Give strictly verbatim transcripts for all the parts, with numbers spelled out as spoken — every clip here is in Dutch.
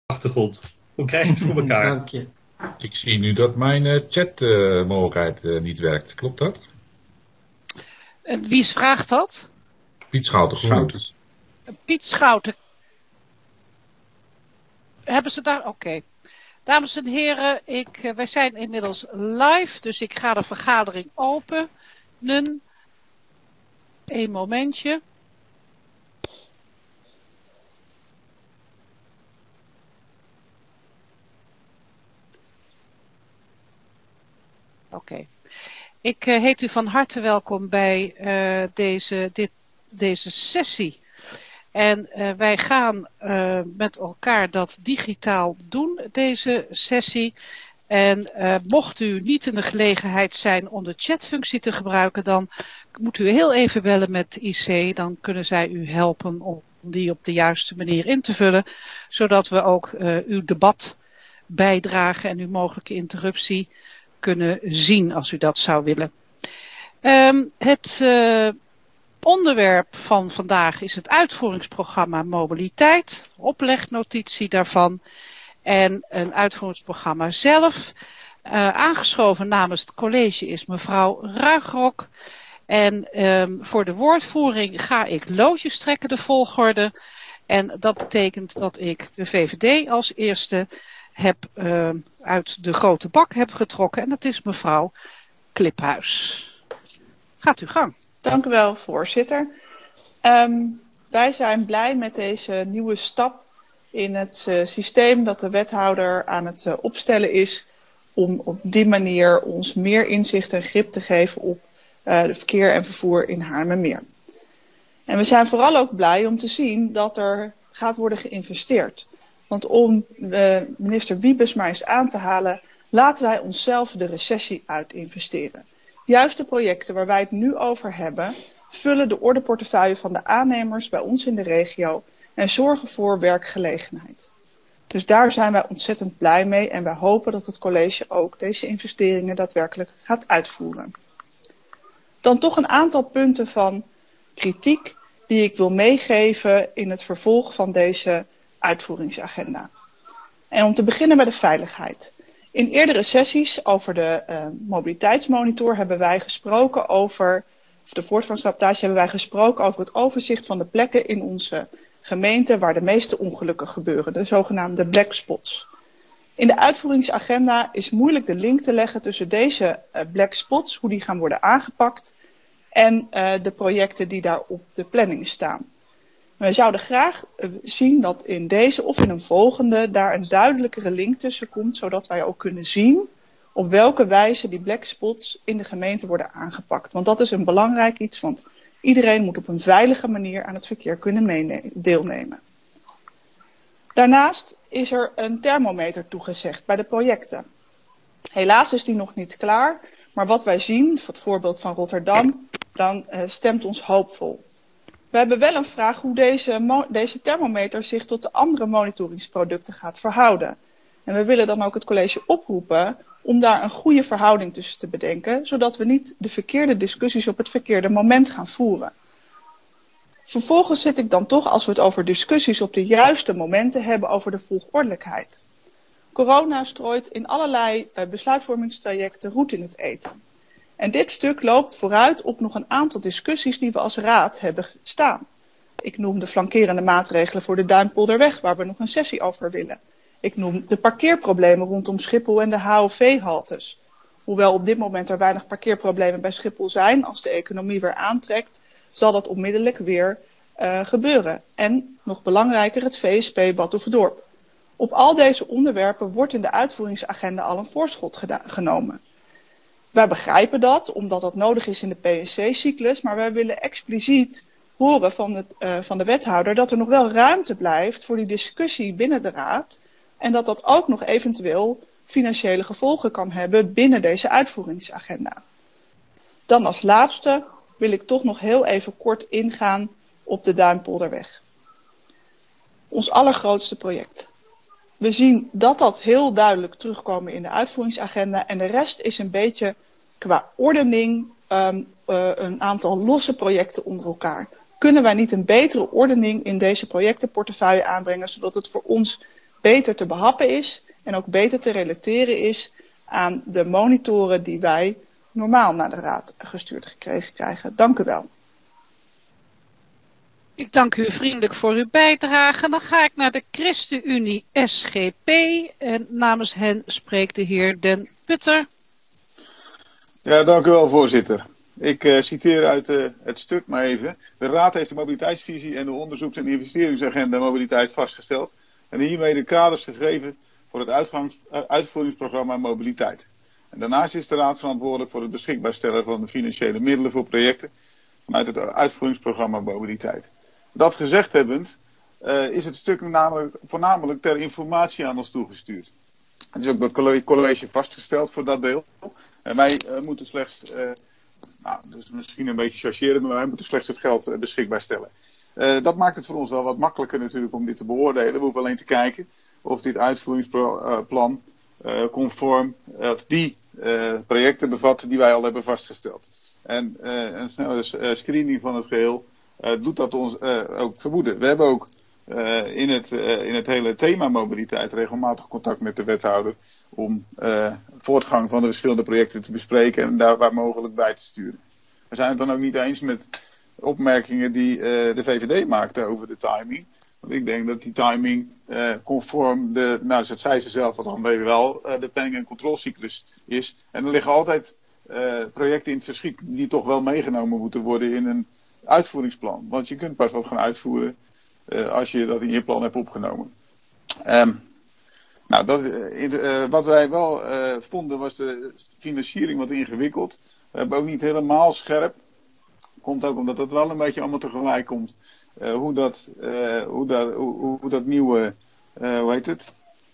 achtergrond. Hoe krijg je het voor elkaar? Dank je. Ik zie nu dat mijn uh, chatmogelijkheid uh, niet werkt. Klopt dat? En wie vraagt dat? Piet Schouten, GroenLinks. Piet Schouten. Hebben ze daar? Oké. Okay. Dames en heren, ik, uh, wij zijn inmiddels live, dus ik ga de vergadering openen. Eén momentje. Oké. Okay. Ik uh, heet u van harte welkom bij uh, deze, dit, deze sessie. En uh, wij gaan uh, met elkaar dat digitaal doen, deze sessie. En uh, mocht u niet in de gelegenheid zijn om de chatfunctie te gebruiken, dan moet u heel even bellen met I C. Dan kunnen zij u helpen om die op de juiste manier in te vullen. Zodat we ook uh, uw debat bijdragen en uw mogelijke interruptie kunnen zien als u dat zou willen. Um, het uh, onderwerp van vandaag is het uitvoeringsprogramma Mobiliteit, oplegnotitie daarvan en een uitvoeringsprogramma zelf. Uh, aangeschoven namens het college is mevrouw Ruigrok. En um, voor de woordvoering ga ik loodjes trekken, de volgorde. En dat betekent dat ik de V V D als eerste heb uh, uit de grote bak heb getrokken. En dat is mevrouw Kliphuis. Gaat uw gang. Dank u wel, voorzitter. Um, wij zijn blij met deze nieuwe stap in het uh, systeem dat de wethouder aan het uh, opstellen is. Om op die manier ons meer inzicht en grip te geven op uh, de verkeer en vervoer in Haarlemmermeer. En we zijn vooral ook blij om te zien dat er gaat worden geïnvesteerd. Want om uh, minister Wiebes maar eens aan te halen, laten wij onszelf de recessie uit investeren. Juist de projecten waar wij het nu over hebben, vullen de ordeportefeuille van de aannemers bij ons in de regio en zorgen voor werkgelegenheid. Dus daar zijn wij ontzettend blij mee en wij hopen dat het college ook deze investeringen daadwerkelijk gaat uitvoeren. Dan toch een aantal punten van kritiek die ik wil meegeven in het vervolg van deze uitvoeringsagenda. En om te beginnen bij de veiligheid. In eerdere sessies over de uh, mobiliteitsmonitor hebben wij gesproken over, of de voortgangsrapportage hebben wij gesproken over het overzicht van de plekken in onze gemeente waar de meeste ongelukken gebeuren, de zogenaamde black spots. In de uitvoeringsagenda is moeilijk de link te leggen tussen deze uh, black spots, hoe die gaan worden aangepakt, en uh, de projecten die daar op de planning staan. We zouden graag zien dat in deze of in een volgende daar een duidelijkere link tussen komt, zodat wij ook kunnen zien op welke wijze die black spots in de gemeente worden aangepakt. Want dat is een belangrijk iets, want iedereen moet op een veilige manier aan het verkeer kunnen deelnemen. Daarnaast is er een thermometer toegezegd bij de projecten. Helaas is die nog niet klaar, maar wat wij zien, het voorbeeld van Rotterdam, dan uh, stemt ons hoopvol. We hebben wel een vraag hoe deze, deze thermometer zich tot de andere monitoringsproducten gaat verhouden. En we willen dan ook het college oproepen om daar een goede verhouding tussen te bedenken, zodat we niet de verkeerde discussies op het verkeerde moment gaan voeren. Vervolgens zit ik dan toch, als we het over discussies op de juiste momenten hebben, over de volgordelijkheid. Corona strooit in allerlei uh, besluitvormingstrajecten roet in het eten. En dit stuk loopt vooruit op nog een aantal discussies die we als raad hebben staan. Ik noem de flankerende maatregelen voor de Duinpolderweg, waar we nog een sessie over willen. Ik noem de parkeerproblemen rondom Schiphol en de H O V-haltes. Hoewel op dit moment er weinig parkeerproblemen bij Schiphol zijn, als de economie weer aantrekt, zal dat onmiddellijk weer uh, gebeuren. En nog belangrijker, het V S P Badhoevedorp. Op al deze onderwerpen wordt in de uitvoeringsagenda al een voorschot genomen. Wij begrijpen dat, omdat dat nodig is in de P S C-cyclus, maar wij willen expliciet horen van, het, uh, van de wethouder dat er nog wel ruimte blijft voor die discussie binnen de raad en dat dat ook nog eventueel financiële gevolgen kan hebben binnen deze uitvoeringsagenda. Dan als laatste wil ik toch nog heel even kort ingaan op de Duinpolderweg. Ons allergrootste project. We zien dat dat heel duidelijk terugkomen in de uitvoeringsagenda en de rest is een beetje qua ordening um, uh, een aantal losse projecten onder elkaar. Kunnen wij niet een betere ordening in deze projectenportefeuille aanbrengen, zodat het voor ons beter te behappen is en ook beter te relateren is aan de monitoren die wij normaal naar de Raad gestuurd gekregen krijgen. Dank u wel. Ik dank u vriendelijk voor uw bijdrage. Dan ga ik naar de ChristenUnie S G P en namens hen spreekt de heer Den Putter. Ja, dank u wel, voorzitter. Ik uh, citeer uit uh, het stuk maar even. De Raad heeft de mobiliteitsvisie en de onderzoeks- en investeringsagenda mobiliteit vastgesteld en hiermee de kaders gegeven voor het uitgangs- uh, uitvoeringsprogramma mobiliteit. En daarnaast is de Raad verantwoordelijk voor het beschikbaar stellen van de financiële middelen voor projecten vanuit het uitvoeringsprogramma mobiliteit. Dat gezegd hebbend uh, is het stuk namelijk, voornamelijk ter informatie aan ons toegestuurd. Het is ook door het college vastgesteld voor dat deel. En wij uh, moeten slechts, uh, nou, dat is misschien een beetje chargeren, maar wij moeten slechts het geld uh, beschikbaar stellen. Uh, dat maakt het voor ons wel wat makkelijker natuurlijk om dit te beoordelen. We hoeven alleen te kijken of dit uitvoeringsplan uh, conform uh, die uh, projecten bevat die wij al hebben vastgesteld. En uh, een snelle uh, screening van het geheel uh, doet dat ons uh, ook vermoeden. We hebben ook uh, in, het, uh, in het hele thema mobiliteit regelmatig contact met de wethouder om uh, voortgang van de verschillende projecten te bespreken en daar waar mogelijk bij te sturen. We zijn het dan ook niet eens met opmerkingen die uh, de V V D maakte over de timing. Want ik denk dat die timing uh, conform de, nou dat zei ze zelf, want dan weet je wel, uh, de planning- en controlecyclus is. En er liggen altijd uh, projecten in het verschiet die toch wel meegenomen moeten worden in een uitvoeringsplan. Want je kunt pas wat gaan uitvoeren uh, als je dat in je plan hebt opgenomen. Um, nou, dat, uh, wat wij wel uh, vonden was de financiering wat ingewikkeld. We hebben ook niet helemaal scherp. Komt ook omdat het wel een beetje allemaal tegelijk komt. Uh, hoe, dat, uh, hoe, dat, hoe, hoe dat nieuwe, uh, hoe heet het?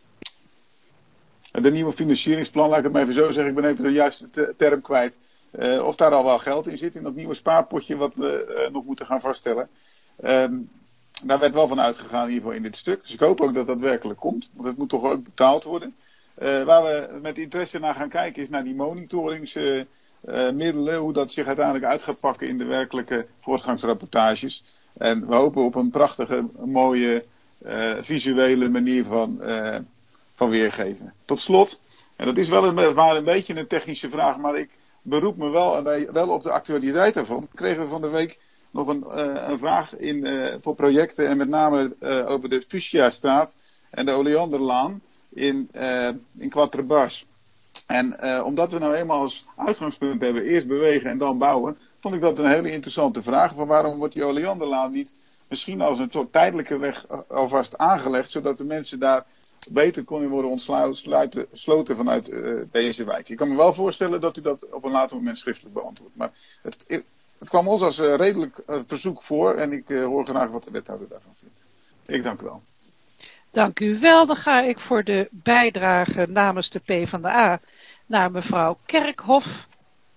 De nieuwe financieringsplan, laat ik het maar even zo zeggen. Ik ben even de juiste term kwijt. Uh, of daar al wel geld in zit, in dat nieuwe spaarpotje wat we uh, nog moeten gaan vaststellen. Um, daar werd wel van uitgegaan in ieder geval in dit stuk. Dus ik hoop ook dat dat werkelijk komt. Want het moet toch ook betaald worden. Uh, waar we met interesse naar gaan kijken is naar die monitoringsmiddelen. Uh, hoe dat zich uiteindelijk uit gaat pakken in de werkelijke voortgangsrapportages. En we hopen op een prachtige, mooie, uh, visuele manier van, uh, van weergeven. Tot slot, en dat is wel een, maar een beetje een technische vraag, maar ik beroep me wel, wel op de actualiteit daarvan. Kregen we van de week nog een, uh, een vraag in, uh, voor projecten en met name uh, over de Fuchsia-straat en de Oleanderlaan in, uh, in Quatre Bras. En uh, omdat we nou eenmaal als uitgangspunt hebben, eerst bewegen en dan bouwen, vond ik dat een hele interessante vraag. Van waarom wordt die Oleanderlaan niet misschien als een soort tijdelijke weg alvast aangelegd, zodat de mensen daar beter kunnen worden ontsloten vanuit uh, deze wijk. Ik kan me wel voorstellen dat u dat op een later moment schriftelijk beantwoordt. Maar het, het kwam ons als uh, redelijk uh, verzoek voor en ik uh, hoor graag wat de wethouder daarvan vindt. Ik dank u wel. Dank u wel. Dan ga ik voor de bijdrage namens de PvdA naar mevrouw Kerkhoff.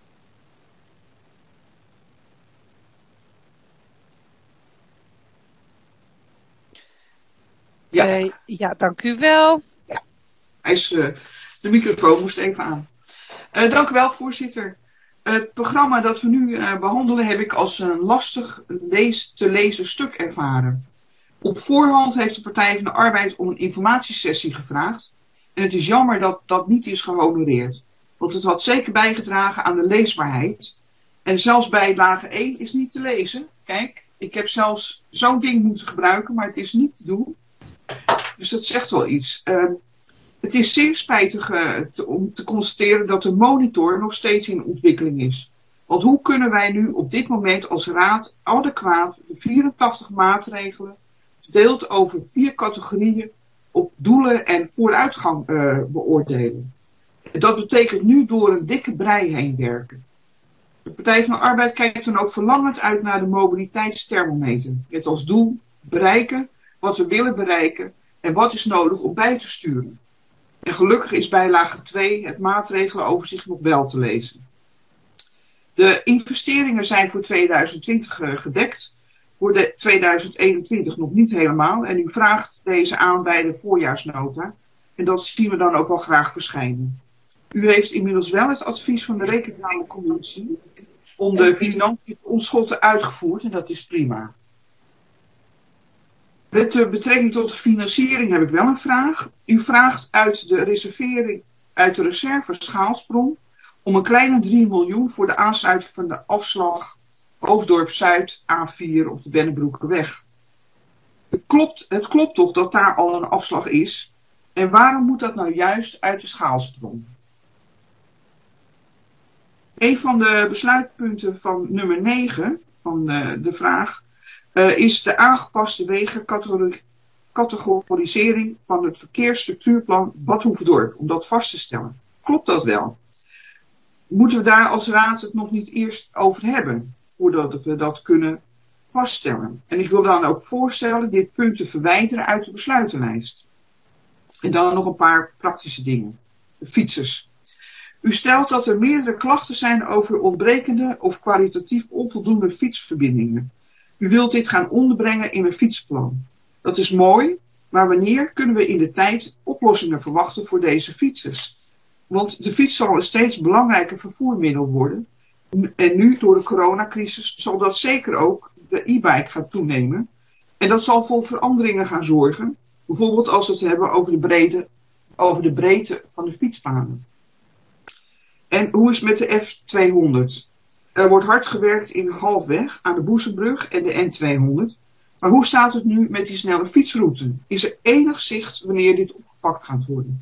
Ja, uh, ja dank u wel. Ja. Hij is, uh, de microfoon moest even aan. Uh, dank u wel, voorzitter. Uh, het programma dat we nu uh, behandelen heb ik als een lastig lees, te lezen stuk ervaren. Op voorhand heeft de Partij van de Arbeid om een informatiesessie gevraagd. En het is jammer dat dat niet is gehonoreerd. Want het had zeker bijgedragen aan de leesbaarheid. En zelfs bij lage één is niet te lezen. Kijk, ik heb zelfs zo'n ding moeten gebruiken, maar het is niet te doen. Dus dat zegt wel iets. Uh, het is zeer spijtig uh, te, om te constateren dat de monitor nog steeds in ontwikkeling is. Want hoe kunnen wij nu op dit moment als raad adequaat de vierentachtig maatregelen verdeeld over vier categorieën op doelen en vooruitgang uh, beoordelen? Dat betekent nu door een dikke brei heen werken. De Partij van de Arbeid kijkt dan ook verlangend uit naar de mobiliteitsthermometer. Met als doel bereiken wat we willen bereiken en wat is nodig om bij te sturen. En gelukkig is bijlage twee het maatregelenoverzicht nog wel te lezen. De investeringen zijn voor tweeduizend twintig uh, gedekt. Voor de tweeduizend eenentwintig nog niet helemaal. En u vraagt deze aan bij de voorjaarsnota. En dat zien we dan ook wel graag verschijnen. U heeft inmiddels wel het advies van de Rekenkamercommissie om de financiën ontschotten uitgevoerd. En dat is prima. Met uh, betrekking tot de financiering heb ik wel een vraag. U vraagt uit de reservering, uit de reserve Schaalsprong om een kleine drie miljoen voor de aansluiting van de afslag Hoofddorp Zuid A vier op de Bennebroekerweg. Het klopt, het klopt toch dat daar al een afslag is? En waarom moet dat nou juist uit de Schaalsprong? Een van de besluitpunten van nummer negen van uh, de vraag uh, is de aangepaste wegencategorisering van het verkeersstructuurplan Bad Hoefdorp, om dat vast te stellen. Klopt dat wel? Moeten we daar als raad het nog niet eerst over hebben, voordat we dat kunnen vaststellen? En ik wil dan ook voorstellen dit punt te verwijderen uit de besluitenlijst. En dan nog een paar praktische dingen. De fietsers. U stelt dat er meerdere klachten zijn over ontbrekende of kwalitatief onvoldoende fietsverbindingen. U wilt dit gaan onderbrengen in een fietsplan. Dat is mooi, maar wanneer kunnen we in de tijd oplossingen verwachten voor deze fietsers? Want de fiets zal een steeds belangrijker vervoermiddel worden. En nu, door de coronacrisis, zal dat zeker ook de e-bike gaan toenemen. En dat zal voor veranderingen gaan zorgen. Bijvoorbeeld als we het hebben over de, brede, over de breedte van de fietspaden. En hoe is het met de F tweehonderd? Er wordt hard gewerkt in Halfweg aan de Boezenbrug en de N tweehonderd. Maar hoe staat het nu met die snelle fietsroute? Is er enig zicht wanneer dit opgepakt gaat worden?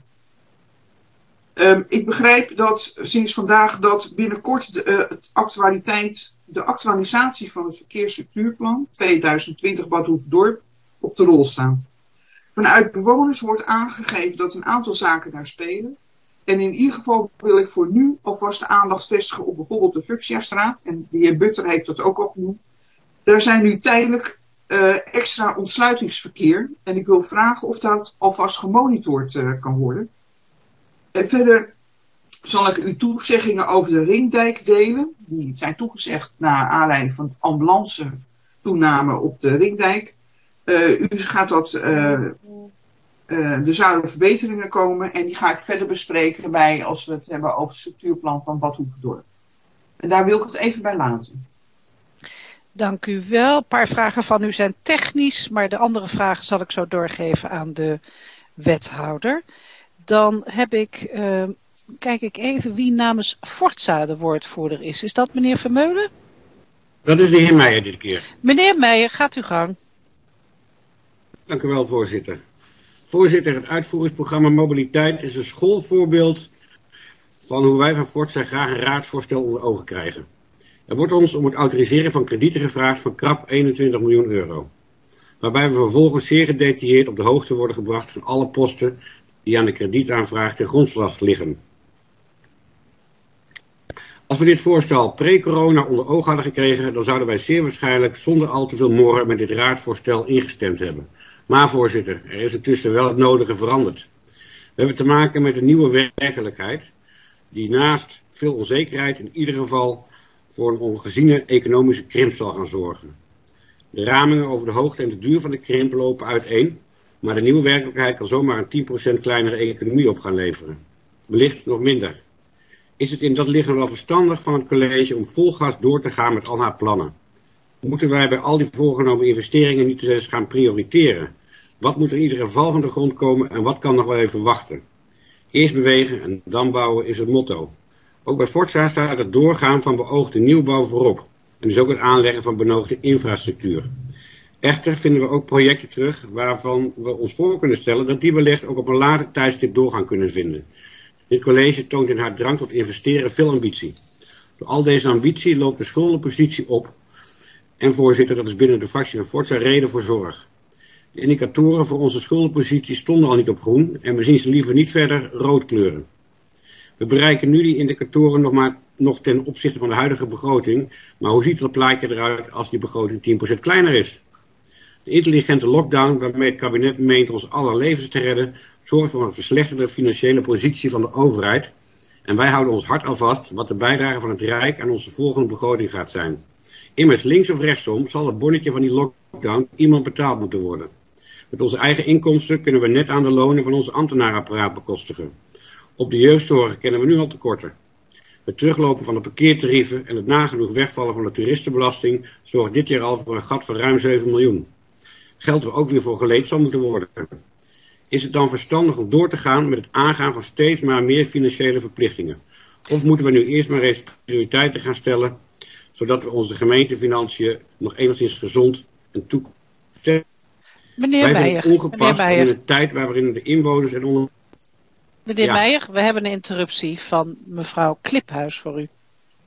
Um, ik begrijp dat sinds vandaag dat binnenkort de, uh, het actualiteit, de actualisatie van het verkeersstructuurplan tweeduizend twintig Bad Hoefdorp op de rol staat. Vanuit bewoners wordt aangegeven dat een aantal zaken daar spelen. En in ieder geval wil ik voor nu alvast de aandacht vestigen op bijvoorbeeld de Fuchsiastraat. En de heer Butter heeft dat ook al genoemd. Daar zijn nu tijdelijk uh, extra ontsluitingsverkeer. En ik wil vragen of dat alvast gemonitord uh, kan worden. En verder zal ik u toezeggingen over de Ringdijk delen. Die zijn toegezegd naar aanleiding van de ambulance toename op de Ringdijk. Uh, u gaat dat... Uh, Uh, er zouden verbeteringen komen en die ga ik verder bespreken bij als we het hebben over het structuurplan van Bad Hoefdorp. En daar wil ik het even bij laten. Dank u wel. Een paar vragen van u zijn technisch, maar de andere vragen zal ik zo doorgeven aan de wethouder. Dan heb ik, uh, kijk ik even wie namens Forza de woordvoerder is. Is dat meneer Vermeulen? Dat is de heer Meijer dit keer. Meneer Meijer, gaat uw gang. Dank u wel, voorzitter. Voorzitter, het uitvoeringsprogramma Mobiliteit is een schoolvoorbeeld van hoe wij van Forza graag een raadsvoorstel onder ogen krijgen. Er wordt ons om het autoriseren van kredieten gevraagd van krap eenentwintig miljoen euro. Waarbij we vervolgens zeer gedetailleerd op de hoogte worden gebracht van alle posten die aan de kredietaanvraag ten grondslag liggen. Als we dit voorstel pre-corona onder oog hadden gekregen, dan zouden wij zeer waarschijnlijk zonder al te veel morren met dit raadsvoorstel ingestemd hebben. Maar voorzitter, er is intussen wel het nodige veranderd. We hebben te maken met een nieuwe werkelijkheid, die naast veel onzekerheid in ieder geval voor een ongeziene economische krimp zal gaan zorgen. De ramingen over de hoogte en de duur van de krimp lopen uiteen, maar de nieuwe werkelijkheid kan zomaar een tien procent kleinere economie op gaan leveren. Wellicht nog minder. Is het in dat licht wel verstandig van het college om vol gas door te gaan met al haar plannen? Moeten wij bij al die voorgenomen investeringen niet eens gaan prioriteren? Wat moet er in ieder geval van de grond komen en wat kan nog wel even wachten? Eerst bewegen en dan bouwen is het motto. Ook bij Forza staat het doorgaan van beoogde nieuwbouw voorop. En dus ook het aanleggen van benodigde infrastructuur. Echter vinden we ook projecten terug waarvan we ons voor kunnen stellen dat die wellicht ook op een later tijdstip doorgaan kunnen vinden. Dit college toont in haar drang tot investeren veel ambitie. Door al deze ambitie loopt de schuldenpositie op. En voorzitter, dat is binnen de fractie van Forza reden voor zorg. De indicatoren voor onze schuldenpositie stonden al niet op groen en we zien ze liever niet verder rood kleuren. We bereiken nu die indicatoren nog maar nog ten opzichte van de huidige begroting, maar hoe ziet dat plaatje eruit als die begroting tien procent kleiner is? De intelligente lockdown waarmee het kabinet meent ons aller levens te redden, zorgt voor een verslechterde financiële positie van de overheid en wij houden ons hart al vast wat de bijdrage van het Rijk aan onze volgende begroting gaat zijn. Immers links of rechtsom zal het bonnetje van die lockdown iemand betaald moeten worden. Met onze eigen inkomsten kunnen we net aan de lonen van onze ambtenarenapparaat bekostigen. Op de jeugdzorg kennen we nu al tekorten. Het teruglopen van de parkeertarieven en het nagenoeg wegvallen van de toeristenbelasting zorgt dit jaar al voor een gat van ruim zeven miljoen. geld er ook weer voor geleend zal moeten worden. Is het dan verstandig om door te gaan met het aangaan van steeds maar meer financiële verplichtingen? Of moeten we nu eerst maar eens prioriteiten gaan stellen, zodat we onze gemeentefinanciën nog enigszins gezond en toekomst hebben? Meneer Meijer, ongepast meneer in een tijd waarin de inwoners en onder... Meneer ja. Meijer, we hebben een interruptie van mevrouw Kliphuis voor u.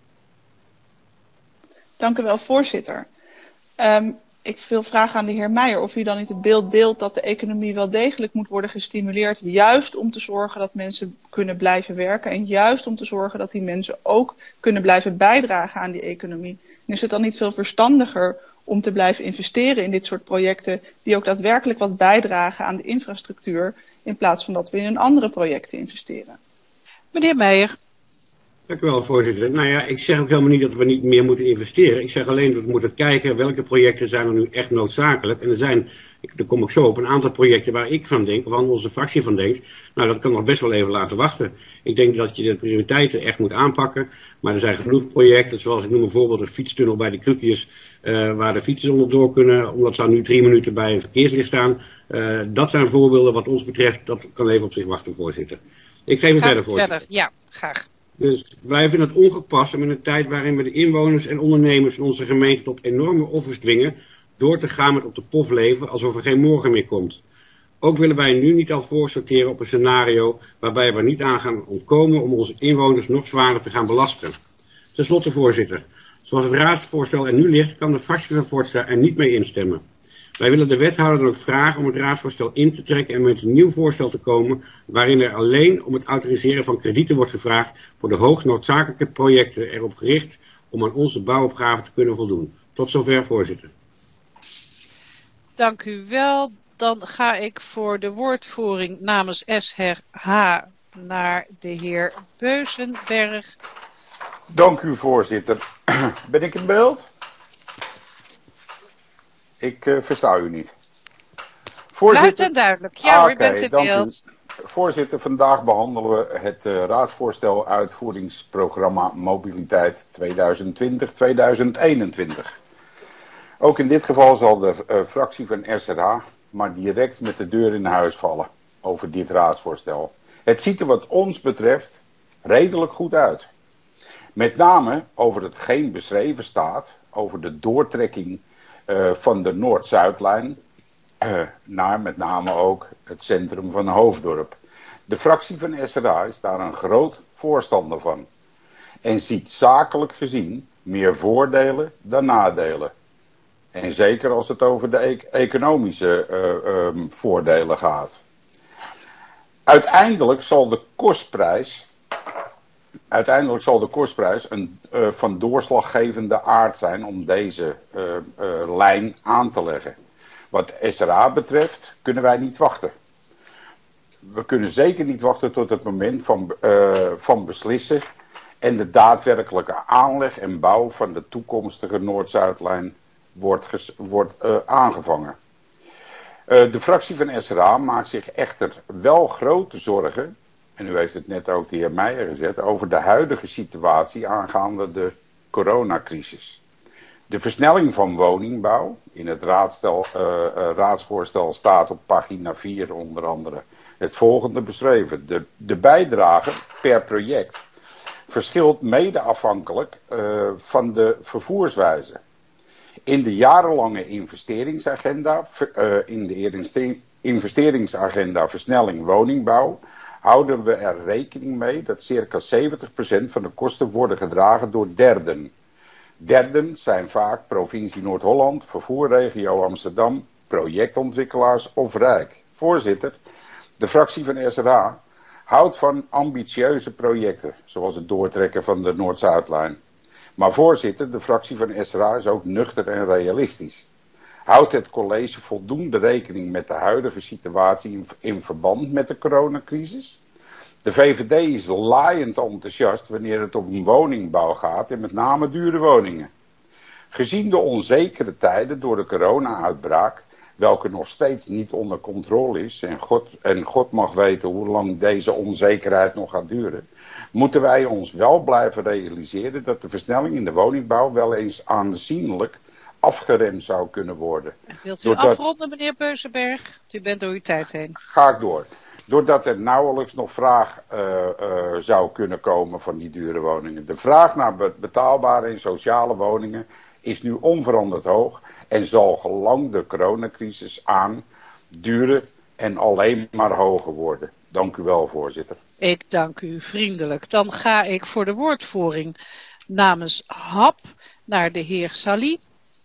Dank u wel, voorzitter. Um, ik wil vragen aan de heer Meijer of u dan niet het beeld deelt dat de economie wel degelijk moet worden gestimuleerd, juist om te zorgen dat mensen kunnen blijven werken en juist om te zorgen dat die mensen ook kunnen blijven bijdragen aan die economie. En is het dan niet veel verstandiger om te blijven investeren in dit soort projecten die ook daadwerkelijk wat bijdragen aan de infrastructuur, in plaats van dat we in andere projecten investeren? Meneer Meijer. Dank u wel, voorzitter. Nou ja, ik zeg ook helemaal niet dat we niet meer moeten investeren. Ik zeg alleen dat we moeten kijken welke projecten zijn er nu echt noodzakelijk. En er zijn, daar kom ik zo op, een aantal projecten waar ik van denk, of waar onze fractie van denkt. Nou, dat kan nog best wel even laten wachten. Ik denk dat je de prioriteiten echt moet aanpakken. Maar er zijn genoeg projecten, zoals ik noem bijvoorbeeld een fietstunnel bij de Krukjes, uh, waar de fietsers onderdoor kunnen, omdat ze nu drie minuten bij een verkeerslicht staan. Uh, dat zijn voorbeelden wat ons betreft, dat kan even op zich wachten, voorzitter. Ik geef het verder, voorzitter. Verder, ja, graag. Dus wij vinden het ongepast om in een tijd waarin we de inwoners en ondernemers in onze gemeente tot enorme offers dwingen, door te gaan met op de pof leven alsof er geen morgen meer komt. Ook willen wij nu niet al voorsorteren op een scenario waarbij we niet aan gaan ontkomen om onze inwoners nog zwaarder te gaan belasten. Ten slotte, voorzitter, zoals het raadsvoorstel er nu ligt, kan de fractie van Voortstra er niet mee instemmen. Wij willen de wethouder dan ook vragen om het raadsvoorstel in te trekken en met een nieuw voorstel te komen, waarin er alleen om het autoriseren van kredieten wordt gevraagd voor de hoogst noodzakelijke projecten erop gericht om aan onze bouwopgave te kunnen voldoen. Tot zover, voorzitter. Dank u wel. Dan ga ik voor de woordvoering namens S H naar de heer Beuzenberg. Dank u, voorzitter. Ben ik in beeld? Ik uh, versta u niet. Voorzitter... Luid en duidelijk. Ja ah, hoor, u okay, bent in beeld. U. Voorzitter, vandaag behandelen we het uh, raadsvoorstel uitvoeringsprogramma Mobiliteit tweeduizend twintig tot tweeduizend eenentwintig. Ook in dit geval zal de uh, fractie van S R H maar direct met de deur in huis vallen over dit raadsvoorstel. Het ziet er wat ons betreft redelijk goed uit. Met name over hetgeen beschreven staat over de doortrekking Uh, van de Noord-Zuidlijn uh, naar met name ook het centrum van Hoofddorp. De fractie van S R H is daar een groot voorstander van. En ziet zakelijk gezien meer voordelen dan nadelen. En zeker als het over de e- economische uh, um, voordelen gaat. Uiteindelijk zal de kostprijs... Uiteindelijk zal de kostprijs een, uh, van doorslaggevende aard zijn om deze uh, uh, lijn aan te leggen. Wat S R A betreft kunnen wij niet wachten. We kunnen zeker niet wachten tot het moment van, uh, van beslissen en de daadwerkelijke aanleg en bouw van de toekomstige Noord-Zuidlijn wordt, ges- wordt uh, aangevangen. Uh, de fractie van S R A maakt zich echter wel grote zorgen, en u heeft het net ook de heer Meijer gezet, over de huidige situatie aangaande de coronacrisis. De versnelling van woningbouw, in het raadstel, uh, uh, raadsvoorstel staat op pagina vier onder andere het volgende beschreven. De, de bijdrage per project verschilt mede afhankelijk uh, van de vervoerswijze. In de jarenlange investeringsagenda, uh, in de investeringsagenda versnelling woningbouw, houden we er rekening mee dat circa zeventig procent van de kosten worden gedragen door derden. Derden zijn vaak provincie Noord-Holland, vervoerregio Amsterdam, projectontwikkelaars of Rijk. Voorzitter, de fractie van S R H houdt van ambitieuze projecten, zoals het doortrekken van de Noord-Zuidlijn. Maar voorzitter, de fractie van S R H is ook nuchter en realistisch. Houdt het college voldoende rekening met de huidige situatie in, in verband met de coronacrisis? De V V D is laaiend enthousiast wanneer het om woningbouw gaat en met name dure woningen. Gezien de onzekere tijden door de corona-uitbraak, welke nog steeds niet onder controle is, en God, en God mag weten hoe lang deze onzekerheid nog gaat duren, moeten wij ons wel blijven realiseren dat de versnelling in de woningbouw wel eens aanzienlijk afgeremd zou kunnen worden. Wilt u Doordat... afronden, meneer Beuzenberg? U bent door uw tijd heen. Ga ik door. Doordat er nauwelijks nog vraag uh, uh, zou kunnen komen van die dure woningen. De vraag naar betaalbare en sociale woningen is nu onveranderd hoog en zal gelang de coronacrisis aan duren en alleen maar hoger worden. Dank u wel, voorzitter. Ik dank u vriendelijk. Dan ga ik voor de woordvoering namens H A P naar de heer Sali.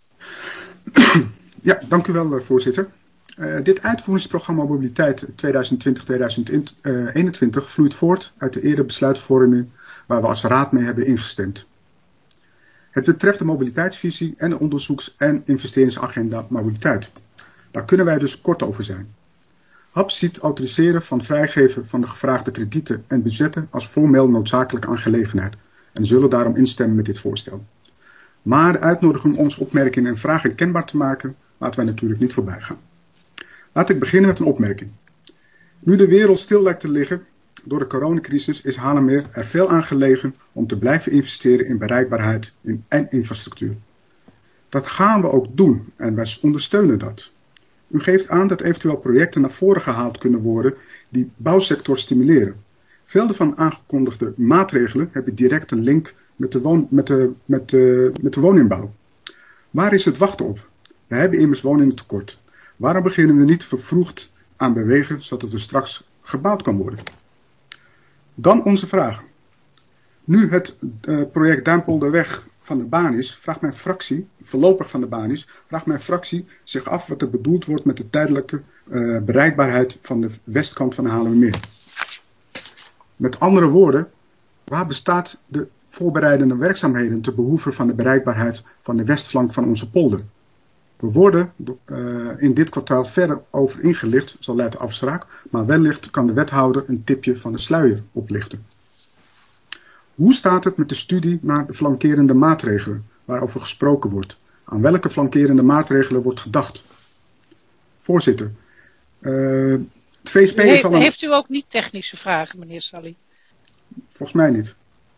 Ja, dank u wel, voorzitter. Uh, dit uitvoeringsprogramma Mobiliteit tweeduizend twintig tot tweeduizend eenentwintig vloeit voort uit de eerdere besluitvorming waar we als raad mee hebben ingestemd. Het betreft de mobiliteitsvisie en de onderzoeks- en investeringsagenda mobiliteit. Daar kunnen wij dus kort over zijn. H A P ziet autoriseren van vrijgeven van de gevraagde kredieten en budgetten als formeel noodzakelijke aangelegenheid en zullen daarom instemmen met dit voorstel. Maar de uitnodiging om onze opmerkingen en vragen kenbaar te maken laten wij natuurlijk niet voorbij gaan. Laat ik beginnen met een opmerking. Nu de wereld stil lijkt te liggen door de coronacrisis is Haarlemmermeer er veel aan gelegen om te blijven investeren in bereikbaarheid en infrastructuur. Dat gaan we ook doen en wij ondersteunen dat. U geeft aan dat eventueel projecten naar voren gehaald kunnen worden die bouwsector stimuleren. Veel van aangekondigde maatregelen hebben direct een link met de, woon, met de, met de, met de woningbouw. Waar is het wachten op? We hebben immers woningen tekort. Waarom beginnen we niet vervroegd aan bewegen zodat er straks gebouwd kan worden? Dan onze vraag. Nu het uh, project Duimpolderweg van de baan is, vraagt mijn fractie, voorlopig van de baan is, vraagt mijn fractie zich af wat er bedoeld wordt met de tijdelijke uh, bereikbaarheid van de westkant van de Haarlemmermeer. Met andere woorden, waar bestaat de voorbereidende werkzaamheden te behoeve van de bereikbaarheid van de westflank van onze polder? We worden uh, in dit kwartaal verder over ingelicht, zo leidt de afspraak, maar wellicht kan de wethouder een tipje van de sluier oplichten. Hoe staat het met de studie naar de flankerende maatregelen waarover gesproken wordt? Aan welke flankerende maatregelen wordt gedacht? Voorzitter, uh, het V S P is al een... Heeft u ook niet technische vragen, meneer Sali? Volgens mij niet.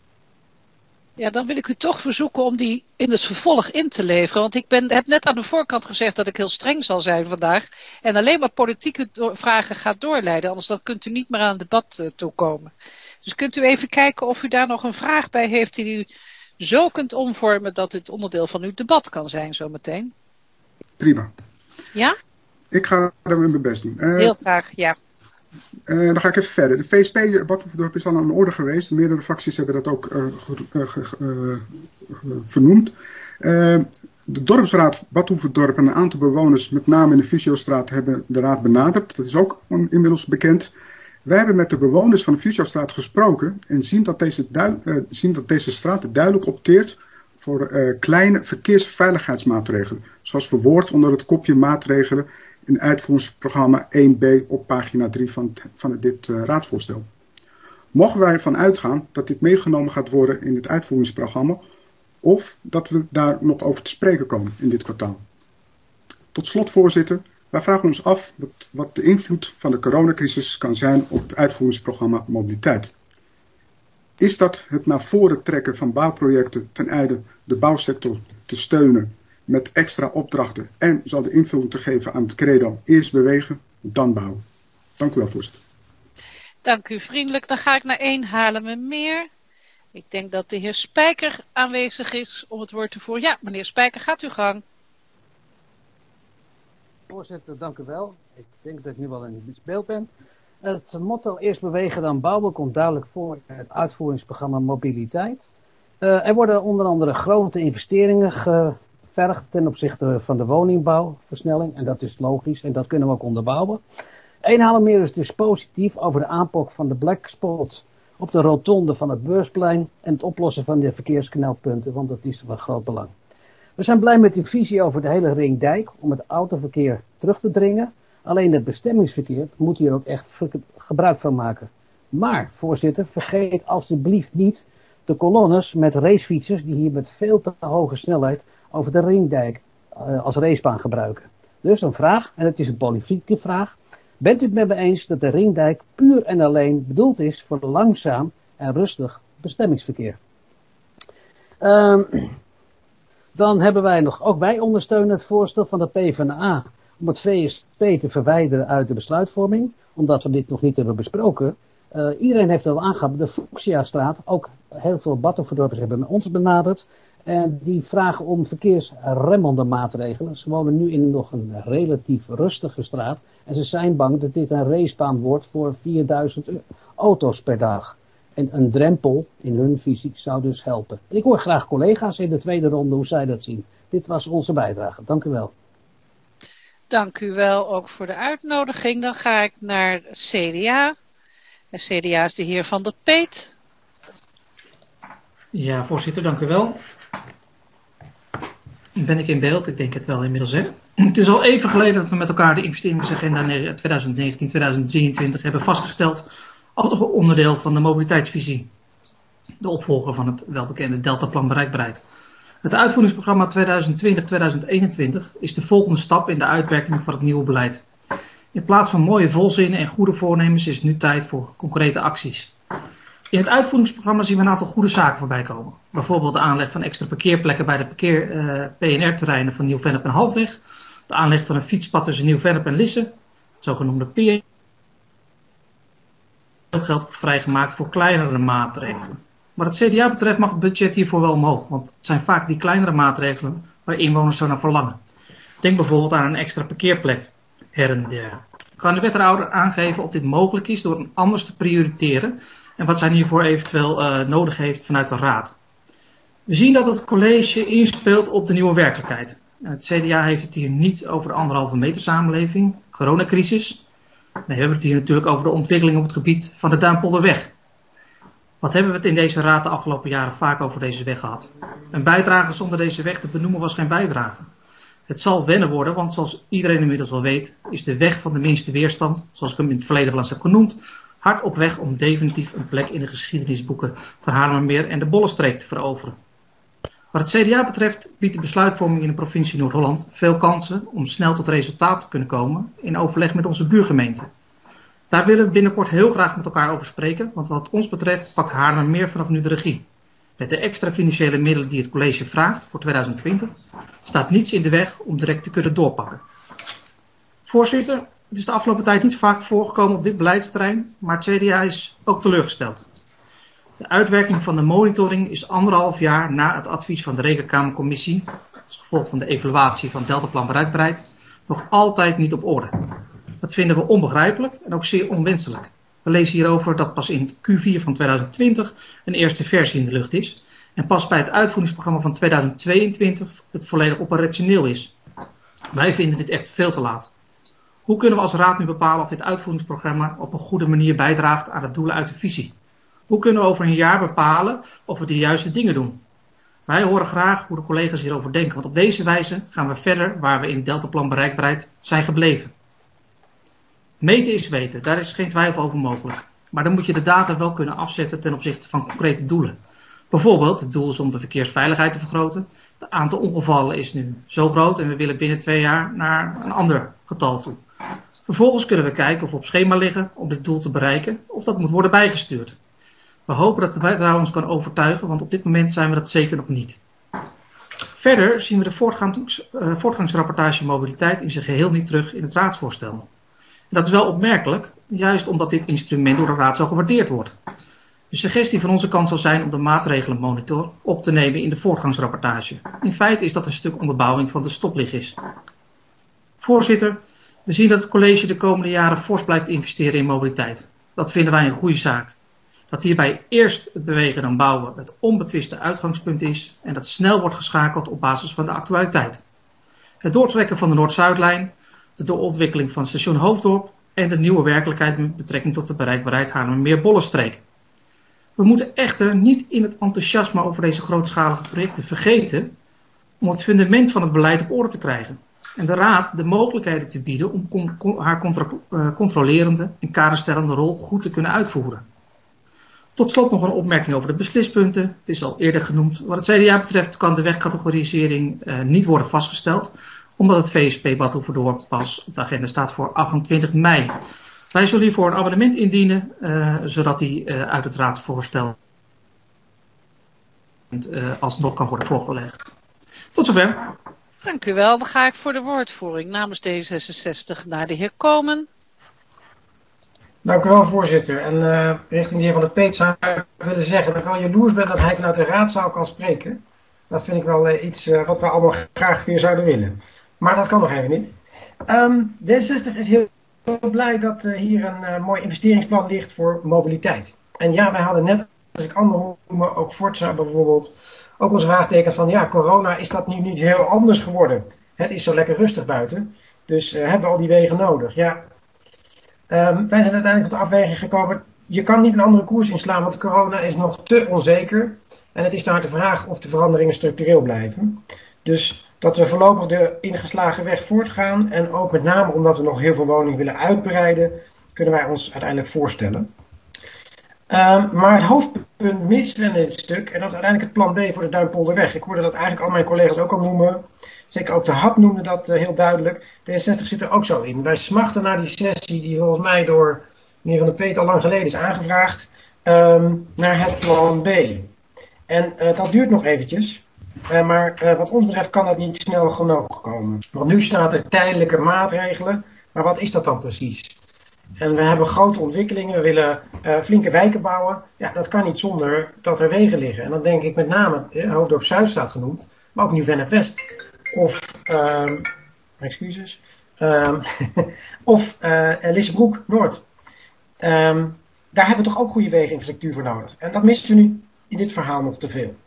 Ja, dan wil ik u toch verzoeken om die in het vervolg in te leveren. Want ik ben, heb net aan de voorkant gezegd dat ik heel streng zal zijn vandaag. En alleen maar politieke do- vragen gaat doorleiden. Anders dan kunt u niet meer aan het debat uh, toekomen. Dus kunt u even kijken of u daar nog een vraag bij heeft die u zo kunt omvormen dat het onderdeel van uw debat kan zijn zometeen. Prima. Ja? Ik ga er mijn best doen. Uh, heel graag, ja. Uh, dan ga ik even verder. De V S P Bad Hoeverdorp is al aan de orde geweest. Meerdere fracties hebben dat ook uh, uh, uh, uh, vernoemd. Uh, de dorpsraad Bad Hoeverdorp en een aantal bewoners, met name in de Fusio-straat, hebben de raad benaderd. Dat is ook inmiddels bekend. Wij hebben met de bewoners van de Fusio-straat gesproken en zien dat deze, duid, uh, zien dat deze straat duidelijk opteert voor uh, kleine verkeersveiligheidsmaatregelen. Zoals verwoord onder het kopje maatregelen in het uitvoeringsprogramma één B op pagina drie van, van dit uh, raadsvoorstel. Mogen wij ervan uitgaan dat dit meegenomen gaat worden in het uitvoeringsprogramma of dat we daar nog over te spreken komen in dit kwartaal? Tot slot, voorzitter, wij vragen ons af wat, wat de invloed van de coronacrisis kan zijn op het uitvoeringsprogramma mobiliteit. Is dat het naar voren trekken van bouwprojecten ten einde de bouwsector te steunen met extra opdrachten en zal de invulling te geven aan het credo eerst bewegen, dan bouwen. Dank u wel, voorzitter. Dank u vriendelijk. Dan ga ik naar één Haarlemmermeer. Ik denk dat de heer Spijker aanwezig is om het woord te voeren. Ja, meneer Spijker, gaat uw gang. Voorzitter, dank u wel. Ik denk dat ik nu wel in het beeld ben. Het motto eerst bewegen, dan bouwen komt duidelijk voor in het uitvoeringsprogramma Mobiliteit. Uh, er worden onder andere grote investeringen gevergd ten opzichte van de woningbouwversnelling. En dat is logisch en dat kunnen we ook onderbouwen. Eén Haarlemmermeer is dus positief over de aanpak van de black spot op de rotonde van het Beursplein en het oplossen van de verkeersknelpunten, want dat is van groot belang. We zijn blij met de visie over de hele Ringdijk om het autoverkeer terug te dringen. Alleen het bestemmingsverkeer moet hier ook echt gebruik van maken. Maar, voorzitter, vergeet alstublieft niet de kolonnes met racefietsers die hier met veel te hoge snelheid over de Ringdijk uh, als racebaan gebruiken. Dus een vraag, en het is een politieke vraag. Bent u het met me eens dat de Ringdijk puur en alleen bedoeld is voor langzaam en rustig bestemmingsverkeer? Um, Dan hebben wij nog, ook wij ondersteunen het voorstel van de PvdA om het V S P te verwijderen uit de besluitvorming, omdat we dit nog niet hebben besproken. Uh, iedereen heeft al aangegeven, de Fuchsia-straat, ook heel veel Batuverdorpers hebben ons benaderd. En die vragen om verkeersremmende maatregelen. Ze wonen nu in nog een relatief rustige straat. En ze zijn bang dat dit een racebaan wordt voor vierduizend auto's per dag. En een drempel in hun visie zou dus helpen. Ik hoor graag collega's in de tweede ronde hoe zij dat zien. Dit was onze bijdrage. Dank u wel. Dank u wel ook voor de uitnodiging. Dan ga ik naar C D A. De C D A is de heer Van der Peet. Ja, voorzitter, dank u wel. Ben ik in beeld? Ik denk het wel inmiddels. Hè? Het is al even geleden dat we met elkaar de investeringsagenda twintig negentien twintig drieëntwintig hebben vastgesteld als onderdeel van de mobiliteitsvisie. De opvolger van het welbekende Deltaplan bereikbaarheid. Het uitvoeringsprogramma twintig twintig twintig eenentwintig is de volgende stap in de uitwerking van het nieuwe beleid. In plaats van mooie volzinnen en goede voornemens is het nu tijd voor concrete acties. In het uitvoeringsprogramma zien we een aantal goede zaken voorbij komen. Bijvoorbeeld de aanleg van extra parkeerplekken bij de parkeer, uh, P N R-terreinen van Nieuw-Vennep en Halfweg. De aanleg van een fietspad tussen Nieuw-Vennep en Lisse. Het zogenoemde P N R. Veel geld wordt vrijgemaakt voor kleinere maatregelen. Wat het C D A betreft mag het budget hiervoor wel omhoog. Want het zijn vaak die kleinere maatregelen waar inwoners zo naar verlangen. Denk bijvoorbeeld aan een extra parkeerplek her en der. Kan de wethouder aangeven of dit mogelijk is door een anders te prioriteren en wat zij hiervoor eventueel uh, nodig heeft vanuit de raad. We zien dat het college inspeelt op de nieuwe werkelijkheid. Het C D A heeft het hier niet over de anderhalve meter samenleving, coronacrisis. Nee, we hebben het hier natuurlijk over de ontwikkeling op het gebied van de Duimpolderweg. Wat hebben we het in deze raad de afgelopen jaren vaak over deze weg gehad? Een bijdrage zonder deze weg te benoemen was geen bijdrage. Het zal wennen worden, want zoals iedereen inmiddels wel weet, is de weg van de minste weerstand, zoals ik hem in het verleden wel eens heb genoemd, hard op weg om definitief een plek in de geschiedenisboeken van Haarlemmermeer en de Bollenstreek te veroveren. Wat het C D A betreft biedt de besluitvorming in de provincie Noord-Holland veel kansen om snel tot resultaat te kunnen komen in overleg met onze buurgemeente. Daar willen we binnenkort heel graag met elkaar over spreken, want wat ons betreft pakt Haarlemmermeer vanaf nu de regie. Met de extra financiële middelen die het college vraagt voor twintig twintig staat niets in de weg om direct te kunnen doorpakken. Voorzitter, het is de afgelopen tijd niet vaak voorgekomen op dit beleidsterrein, maar het C D A is ook teleurgesteld. De uitwerking van de monitoring is anderhalf jaar na het advies van de Rekenkamercommissie, als gevolg van de evaluatie van Deltaplan bereikbaarheid, nog altijd niet op orde. Dat vinden we onbegrijpelijk en ook zeer onwenselijk. We lezen hierover dat pas in Q vier van twintig twintig een eerste versie in de lucht is en pas bij het uitvoeringsprogramma van twintig tweeëntwintig het volledig operationeel is. Wij vinden dit echt veel te laat. Hoe kunnen we als raad nu bepalen of dit uitvoeringsprogramma op een goede manier bijdraagt aan de doelen uit de visie? Hoe kunnen we over een jaar bepalen of we de juiste dingen doen? Wij horen graag hoe de collega's hierover denken, want op deze wijze gaan we verder waar we in het Deltaplan bereikbaarheid zijn gebleven. Meten is weten, daar is geen twijfel over mogelijk. Maar dan moet je de data wel kunnen afzetten ten opzichte van concrete doelen. Bijvoorbeeld, het doel is om de verkeersveiligheid te vergroten. Het aantal ongevallen is nu zo groot en we willen binnen twee jaar naar een ander getal toe. Vervolgens kunnen we kijken of we op schema liggen om dit doel te bereiken of dat moet worden bijgestuurd. We hopen dat de wethouder ons kan overtuigen, want op dit moment zijn we dat zeker nog niet. Verder zien we de voortgangs, uh, voortgangsrapportage mobiliteit in zijn geheel niet terug in het raadsvoorstel. En dat is wel opmerkelijk, juist omdat dit instrument door de raad zo gewaardeerd wordt. De suggestie van onze kant zal zijn om de maatregelenmonitor op te nemen in de voortgangsrapportage. In feite is dat een stuk onderbouwing van de stoplicht is. Voorzitter, we zien dat het college de komende jaren fors blijft investeren in mobiliteit. Dat vinden wij een goede zaak. Dat hierbij eerst het bewegen dan bouwen het onbetwiste uitgangspunt is en dat snel wordt geschakeld op basis van de actualiteit. Het doortrekken van de Noord-Zuidlijn, de doorontwikkeling van station Hoofddorp en de nieuwe werkelijkheid met betrekking tot de bereikbaarheid Haarlemmermeer-Bollenstreek. We moeten echter niet in het enthousiasme over deze grootschalige projecten vergeten om het fundament van het beleid op orde te krijgen. En de Raad de mogelijkheden te bieden om con- con- haar contra- uh, controlerende en kaderstellende rol goed te kunnen uitvoeren. Tot slot nog een opmerking over de beslispunten. Het is al eerder genoemd. Wat het C D A betreft kan de wegcategorisering uh, niet worden vastgesteld, omdat het V S P Batuverdorp pas op de agenda staat voor achtentwintig mei. Wij zullen hiervoor een amendement indienen, uh, zodat die uh, uit het raadsvoorstel uh, alsnog kan worden voorgelegd. Tot zover. Dank u wel. Dan ga ik voor de woordvoering namens D zesenzestig naar de heer Komen. Dank u wel, voorzitter. En uh, richting de heer Van der Peet zou ik willen zeggen dat ik wel jaloers ben dat hij vanuit de raadzaal kan spreken. Dat vind ik wel uh, iets uh, wat we allemaal graag weer zouden willen. Maar dat kan nog even niet. Um, D zesenzestig is heel blij dat uh, hier een uh, mooi investeringsplan ligt voor mobiliteit. En ja, wij hadden net, als ik anderen noemen, ook Forza bijvoorbeeld, ook onze vraagtekens van ja, corona, is dat nu niet heel anders geworden? Het is zo lekker rustig buiten, dus uh, hebben we al die wegen nodig? Ja. Um, wij zijn uiteindelijk tot de afweging gekomen, je kan niet een andere koers inslaan, want de corona is nog te onzeker. En het is daar de vraag of de veranderingen structureel blijven. Dus dat we voorlopig de ingeslagen weg voortgaan en ook met name omdat we nog heel veel woningen willen uitbreiden, kunnen wij ons uiteindelijk voorstellen. Um, maar het hoofdpunt mist in dit stuk, en dat is uiteindelijk het plan B voor de Duimpolderweg. Ik hoorde dat eigenlijk al mijn collega's ook al noemen. Zeker ook de H A P noemde dat uh, heel duidelijk. D zesenzestig zit er ook zo in. Wij smachten naar die sessie die volgens mij door meneer Van der Peet al lang geleden is aangevraagd, um, naar het plan B. En uh, dat duurt nog eventjes. Uh, maar uh, wat ons betreft kan dat niet snel genoeg komen. Want nu staat er tijdelijke maatregelen. Maar wat is dat dan precies? En we hebben grote ontwikkelingen. We willen uh, flinke wijken bouwen. Ja, dat kan niet zonder dat er wegen liggen. En dan denk ik met name, uh, Hoofddorp Zuid staat genoemd. Maar ook Nieuw-Vennep West. Of, um, excuses. Um, of uh, Lissebroek Noord. Um, daar hebben we toch ook goede wegeninfrastructuur voor nodig. En dat missen we nu in dit verhaal nog te veel.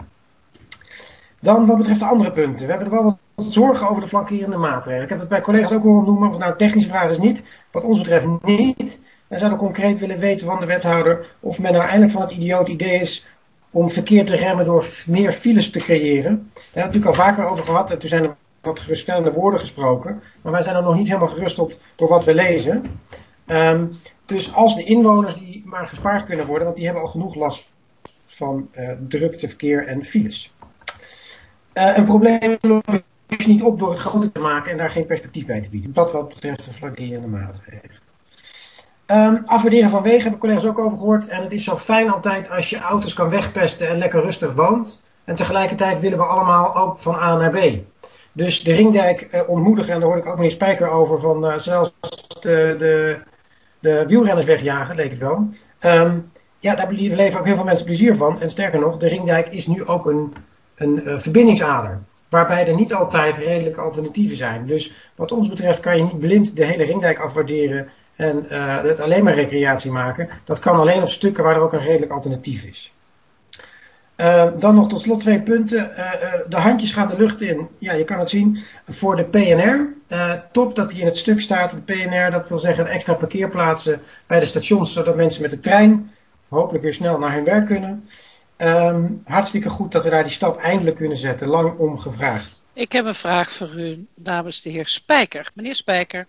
Dan wat betreft de andere punten. We hebben er wel wat zorgen over de flankerende maatregelen. Ik heb het bij collega's ook horen noemen. Of het nou een technische vraag is niet. Wat ons betreft niet. Wij zouden concreet willen weten van de wethouder of men nou eindelijk van het idioot idee is om verkeer te remmen door meer files te creëren. Daar hebben we het natuurlijk al vaker over gehad. En toen zijn er wat geruststellende woorden gesproken. Maar wij zijn er nog niet helemaal gerust op door wat we lezen. Um, dus als de inwoners die maar gespaard kunnen worden, want die hebben al genoeg last van uh, drukte, verkeer en files. Uh, een probleem is niet op door het groter te maken en daar geen perspectief bij te bieden. Dat wat betreft de flankerende maatregelen. Um, afwaarderen van wegen hebben collega's ook over gehoord. En het is zo fijn altijd als je auto's kan wegpesten en lekker rustig woont. En tegelijkertijd willen we allemaal ook van A naar B. Dus de ringdijk uh, ontmoedigen, en daar hoorde ik ook meneer Spijker over, van uh, zelfs de, de, de wielrenners wegjagen, leek het wel. Um, ja, daar beleven ook heel veel mensen plezier van. En sterker nog, de ringdijk is nu ook een, een uh, verbindingsader. Waarbij er niet altijd redelijke alternatieven zijn. Dus wat ons betreft kan je niet blind de hele ringdijk afwaarderen en uh, het alleen maar recreatie maken. Dat kan alleen op stukken waar er ook een redelijk alternatief is. Uh, dan nog tot slot twee punten. Uh, uh, de handjes gaan de lucht in. Ja, je kan het zien voor de P N R. Uh, top dat die in het stuk staat. De P N R, dat wil zeggen extra parkeerplaatsen bij de stations, zodat mensen met de trein hopelijk weer snel naar hun werk kunnen. Um, hartstikke goed dat we daar die stap eindelijk kunnen zetten. Lang om gevraagd. Ik heb een vraag voor u namens de heer Spijker. Meneer Spijker.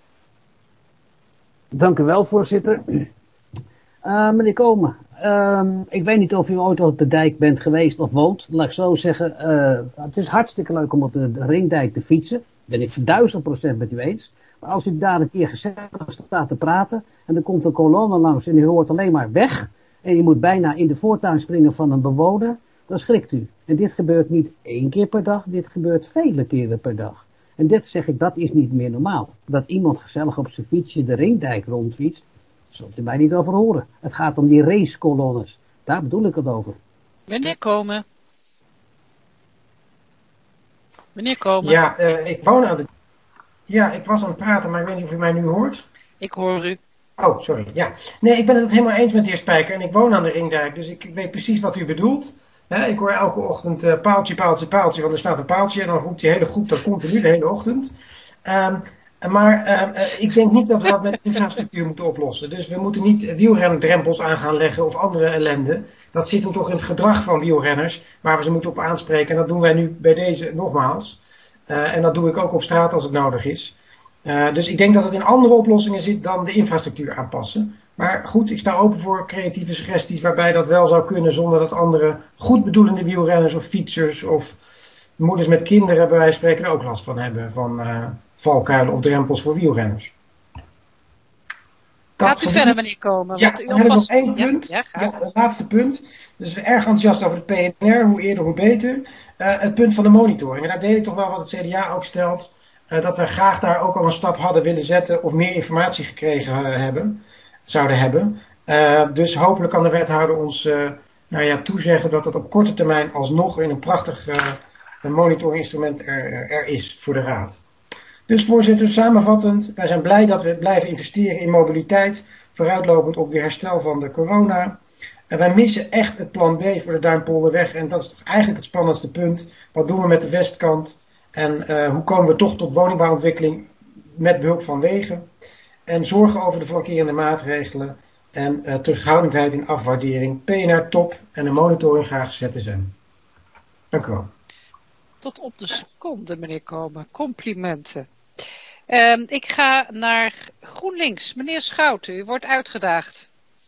Dank u wel, voorzitter. Uh, meneer Komen, uh, ik weet niet of u ooit op de dijk bent geweest of woont. Laat ik zo zeggen, uh, het is hartstikke leuk om op de, de ringdijk te fietsen. Ben ik voor duizend procent met u eens. Maar als u daar een keer gezellig staat te praten en er komt een kolonne langs en u hoort alleen maar weg en je moet bijna in de voortuin springen van een bewoner, dan schrikt u. En dit gebeurt niet één keer per dag, dit gebeurt vele keren per dag. En dit zeg ik, dat is niet meer normaal. Dat iemand gezellig op zijn fietsje de ringdijk rondfietst, zult u mij niet over horen. Het gaat om die racekolonnes. Daar bedoel ik het over. Meneer Komen. Meneer Komen. Ja, uh, ik woon aan de... Ja, ik was aan het praten, maar ik weet niet of u mij nu hoort. Ik hoor u. Oh, sorry. Ja. Nee, ik ben het helemaal eens met de heer Spijker. En ik woon aan de ringdijk, dus ik weet precies wat u bedoelt. He, ik hoor elke ochtend uh, paaltje, paaltje, paaltje, want er staat een paaltje. En dan roept die hele groep dat continu de hele ochtend. Um, Maar uh, uh, ik denk niet dat we dat met infrastructuur moeten oplossen. Dus we moeten niet wielrendrempels aan gaan leggen of andere ellende. Dat zit hem toch in het gedrag van wielrenners, waar we ze moeten op aanspreken. En dat doen wij nu bij deze nogmaals. Uh, en dat doe ik ook op straat als het nodig is. Uh, dus ik denk dat het in andere oplossingen zit dan de infrastructuur aanpassen. Maar goed, ik sta open voor creatieve suggesties waarbij dat wel zou kunnen zonder dat andere goed bedoelende wielrenners of fietsers of moeders met kinderen bij wijze van spreken er ook last van hebben van... Uh, valkuilen of drempels voor wielrenners. Gaat u verder, meneer Komen? Ja, want u dan heb ik alvast... nog één ja, punt. Ja, graag. Ja, het laatste punt. Dus we zijn erg enthousiast over de P N R. Hoe eerder, hoe beter. Uh, het punt van de monitoring. En daar deel ik toch wel wat het C D A ook stelt. Uh, dat wij graag daar ook al een stap hadden willen zetten. Of meer informatie gekregen uh, hebben, zouden hebben. Uh, dus hopelijk kan de wethouder ons uh, nou ja, toezeggen dat het op korte termijn alsnog in een prachtig uh, monitoringinstrument er, er is voor de Raad. Dus voorzitter, samenvattend, wij zijn blij dat we blijven investeren in mobiliteit, vooruitlopend op weer herstel van de corona. En wij missen echt het plan B voor de Duinpolderweg en dat is toch eigenlijk het spannendste punt. Wat doen we met de westkant en uh, hoe komen we toch tot woningbouwontwikkeling met behulp van wegen? En zorgen over de flankerende maatregelen en uh, terughoudendheid in afwaardering, P N R top en de monitoring graag Z S M. Dank u wel. Tot op de seconde, meneer Komen. Complimenten. Um, ik ga naar GroenLinks. Meneer Schouten, u wordt uitgedaagd.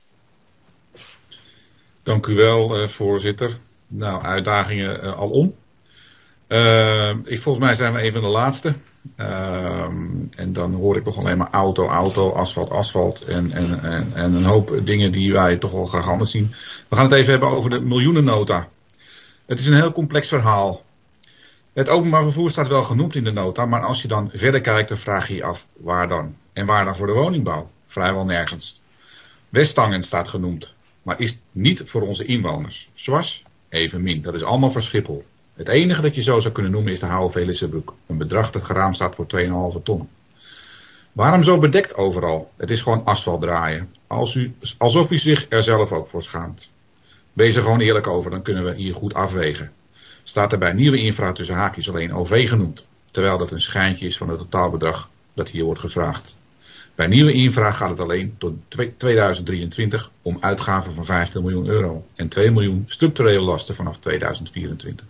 Dank u wel, uh, voorzitter. Nou, uitdagingen uh, al om. Uh, ik, volgens mij zijn we een van de laatste. Uh, en dan hoor ik nog alleen maar auto, auto, asfalt, asfalt. En, en, en, en een hoop dingen die wij toch wel graag anders zien. We gaan het even hebben over de miljoenennota. Het is een heel complex verhaal. Het openbaar vervoer staat wel genoemd in de nota, maar als je dan verder kijkt, dan vraag je je af waar dan? En waar dan voor de woningbouw? Vrijwel nergens. Westtangen staat genoemd, maar is niet voor onze inwoners. Zoals? Evenmin. Dat is allemaal voor Schiphol. Het enige dat je zo zou kunnen noemen is de Houwe Velissebroek. Een bedrag dat geraamd staat voor twee komma vijf ton. Waarom zo bedekt overal? Het is gewoon asfalt draaien. Als u, alsof u zich er zelf ook voor schaamt. Wees er gewoon eerlijk over, dan kunnen we hier goed afwegen. Staat er bij nieuwe infra tussen haakjes alleen O V genoemd, terwijl dat een schijntje is van het totaalbedrag dat hier wordt gevraagd. Bij nieuwe infra gaat het alleen tot tweeduizend drieëntwintig om uitgaven van vijftien miljoen euro en twee miljoen structurele lasten vanaf tweeduizend vierentwintig.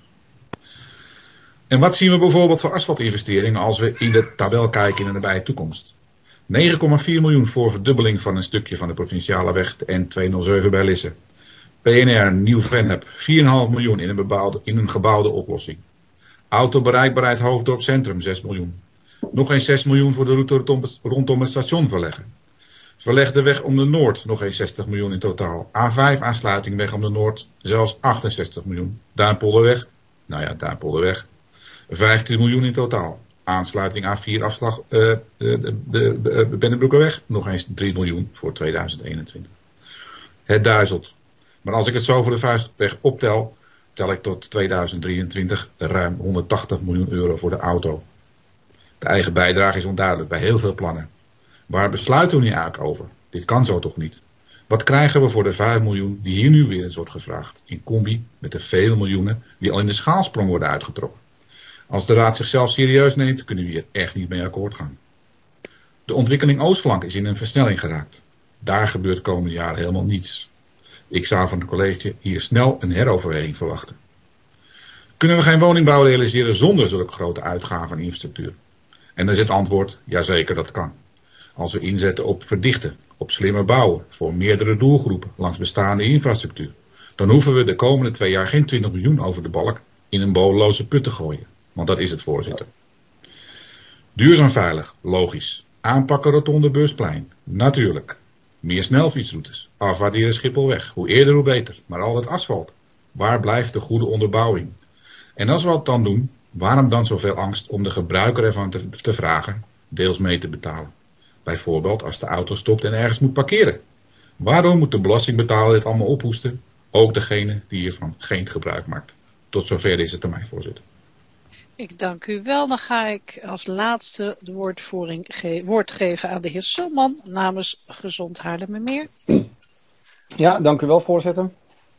En wat zien we bijvoorbeeld voor asfaltinvesteringen als we in de tabel kijken in de nabije toekomst? negen komma vier miljoen voor verdubbeling van een stukje van de provinciale weg, de N tweehonderdzeven bij Lisse. P N R Nieuw-Vennep, vier komma vijf miljoen in een, bebouwde, in een gebouwde oplossing. Autobereikbaarheid Hoofddorp Centrum, zes miljoen. Nog eens zes miljoen voor de route rondom het station verleggen. Verleg de weg om de Noord, nog eens zestig miljoen in totaal. A vijf aansluiting weg om de Noord, zelfs achtenzestig miljoen. Duinpolderweg, nou ja, Duinpolderweg, vijftien miljoen in totaal. Aansluiting A vier afslag uh, de, de, de, de Bennebroekerweg, nog eens drie miljoen voor tweeduizend eenentwintig. Het duizelt. Maar als ik het zo voor de vuistweg optel, tel ik tot tweeduizend drieëntwintig ruim honderdtachtig miljoen euro voor de auto. De eigen bijdrage is onduidelijk bij heel veel plannen. Waar besluiten we nu eigenlijk over? Dit kan zo toch niet? Wat krijgen we voor de vijf miljoen die hier nu weer eens wordt gevraagd? In combi met de vele miljoenen die al in de schaalsprong worden uitgetrokken. Als de Raad zichzelf serieus neemt, kunnen we hier echt niet mee akkoord gaan. De ontwikkeling Oostflank is in een versnelling geraakt. Daar gebeurt komende jaren helemaal niets. Ik zou van het college hier snel een heroverweging verwachten. Kunnen we geen woningbouw realiseren zonder zulke grote uitgaven en infrastructuur? En dan is het antwoord, jazeker dat kan. Als we inzetten op verdichten, op slimmer bouwen, voor meerdere doelgroepen langs bestaande infrastructuur, dan hoeven we de komende twee jaar geen twintig miljoen over de balk in een bodemloze put te gooien. Want dat is het, voorzitter. Duurzaam veilig, logisch. Aanpakken rotonde Beursplein, natuurlijk. Meer snelfietsroutes, afwaarderen Schipholweg, hoe eerder hoe beter. Maar al het asfalt, waar blijft de goede onderbouwing? En als we het dan doen, waarom dan zoveel angst om de gebruiker ervan te, te vragen deels mee te betalen? Bijvoorbeeld als de auto stopt en ergens moet parkeren. Waarom moet de belastingbetaler dit allemaal ophoesten? Ook degene die hiervan geen gebruik maakt. Tot zover deze termijn, voorzitter. Ik dank u wel. Dan ga ik als laatste de woordvoering ge- woord geven aan de heer Sulman namens Gezond Haarlemmermeer. Ja, dank u wel, voorzitter.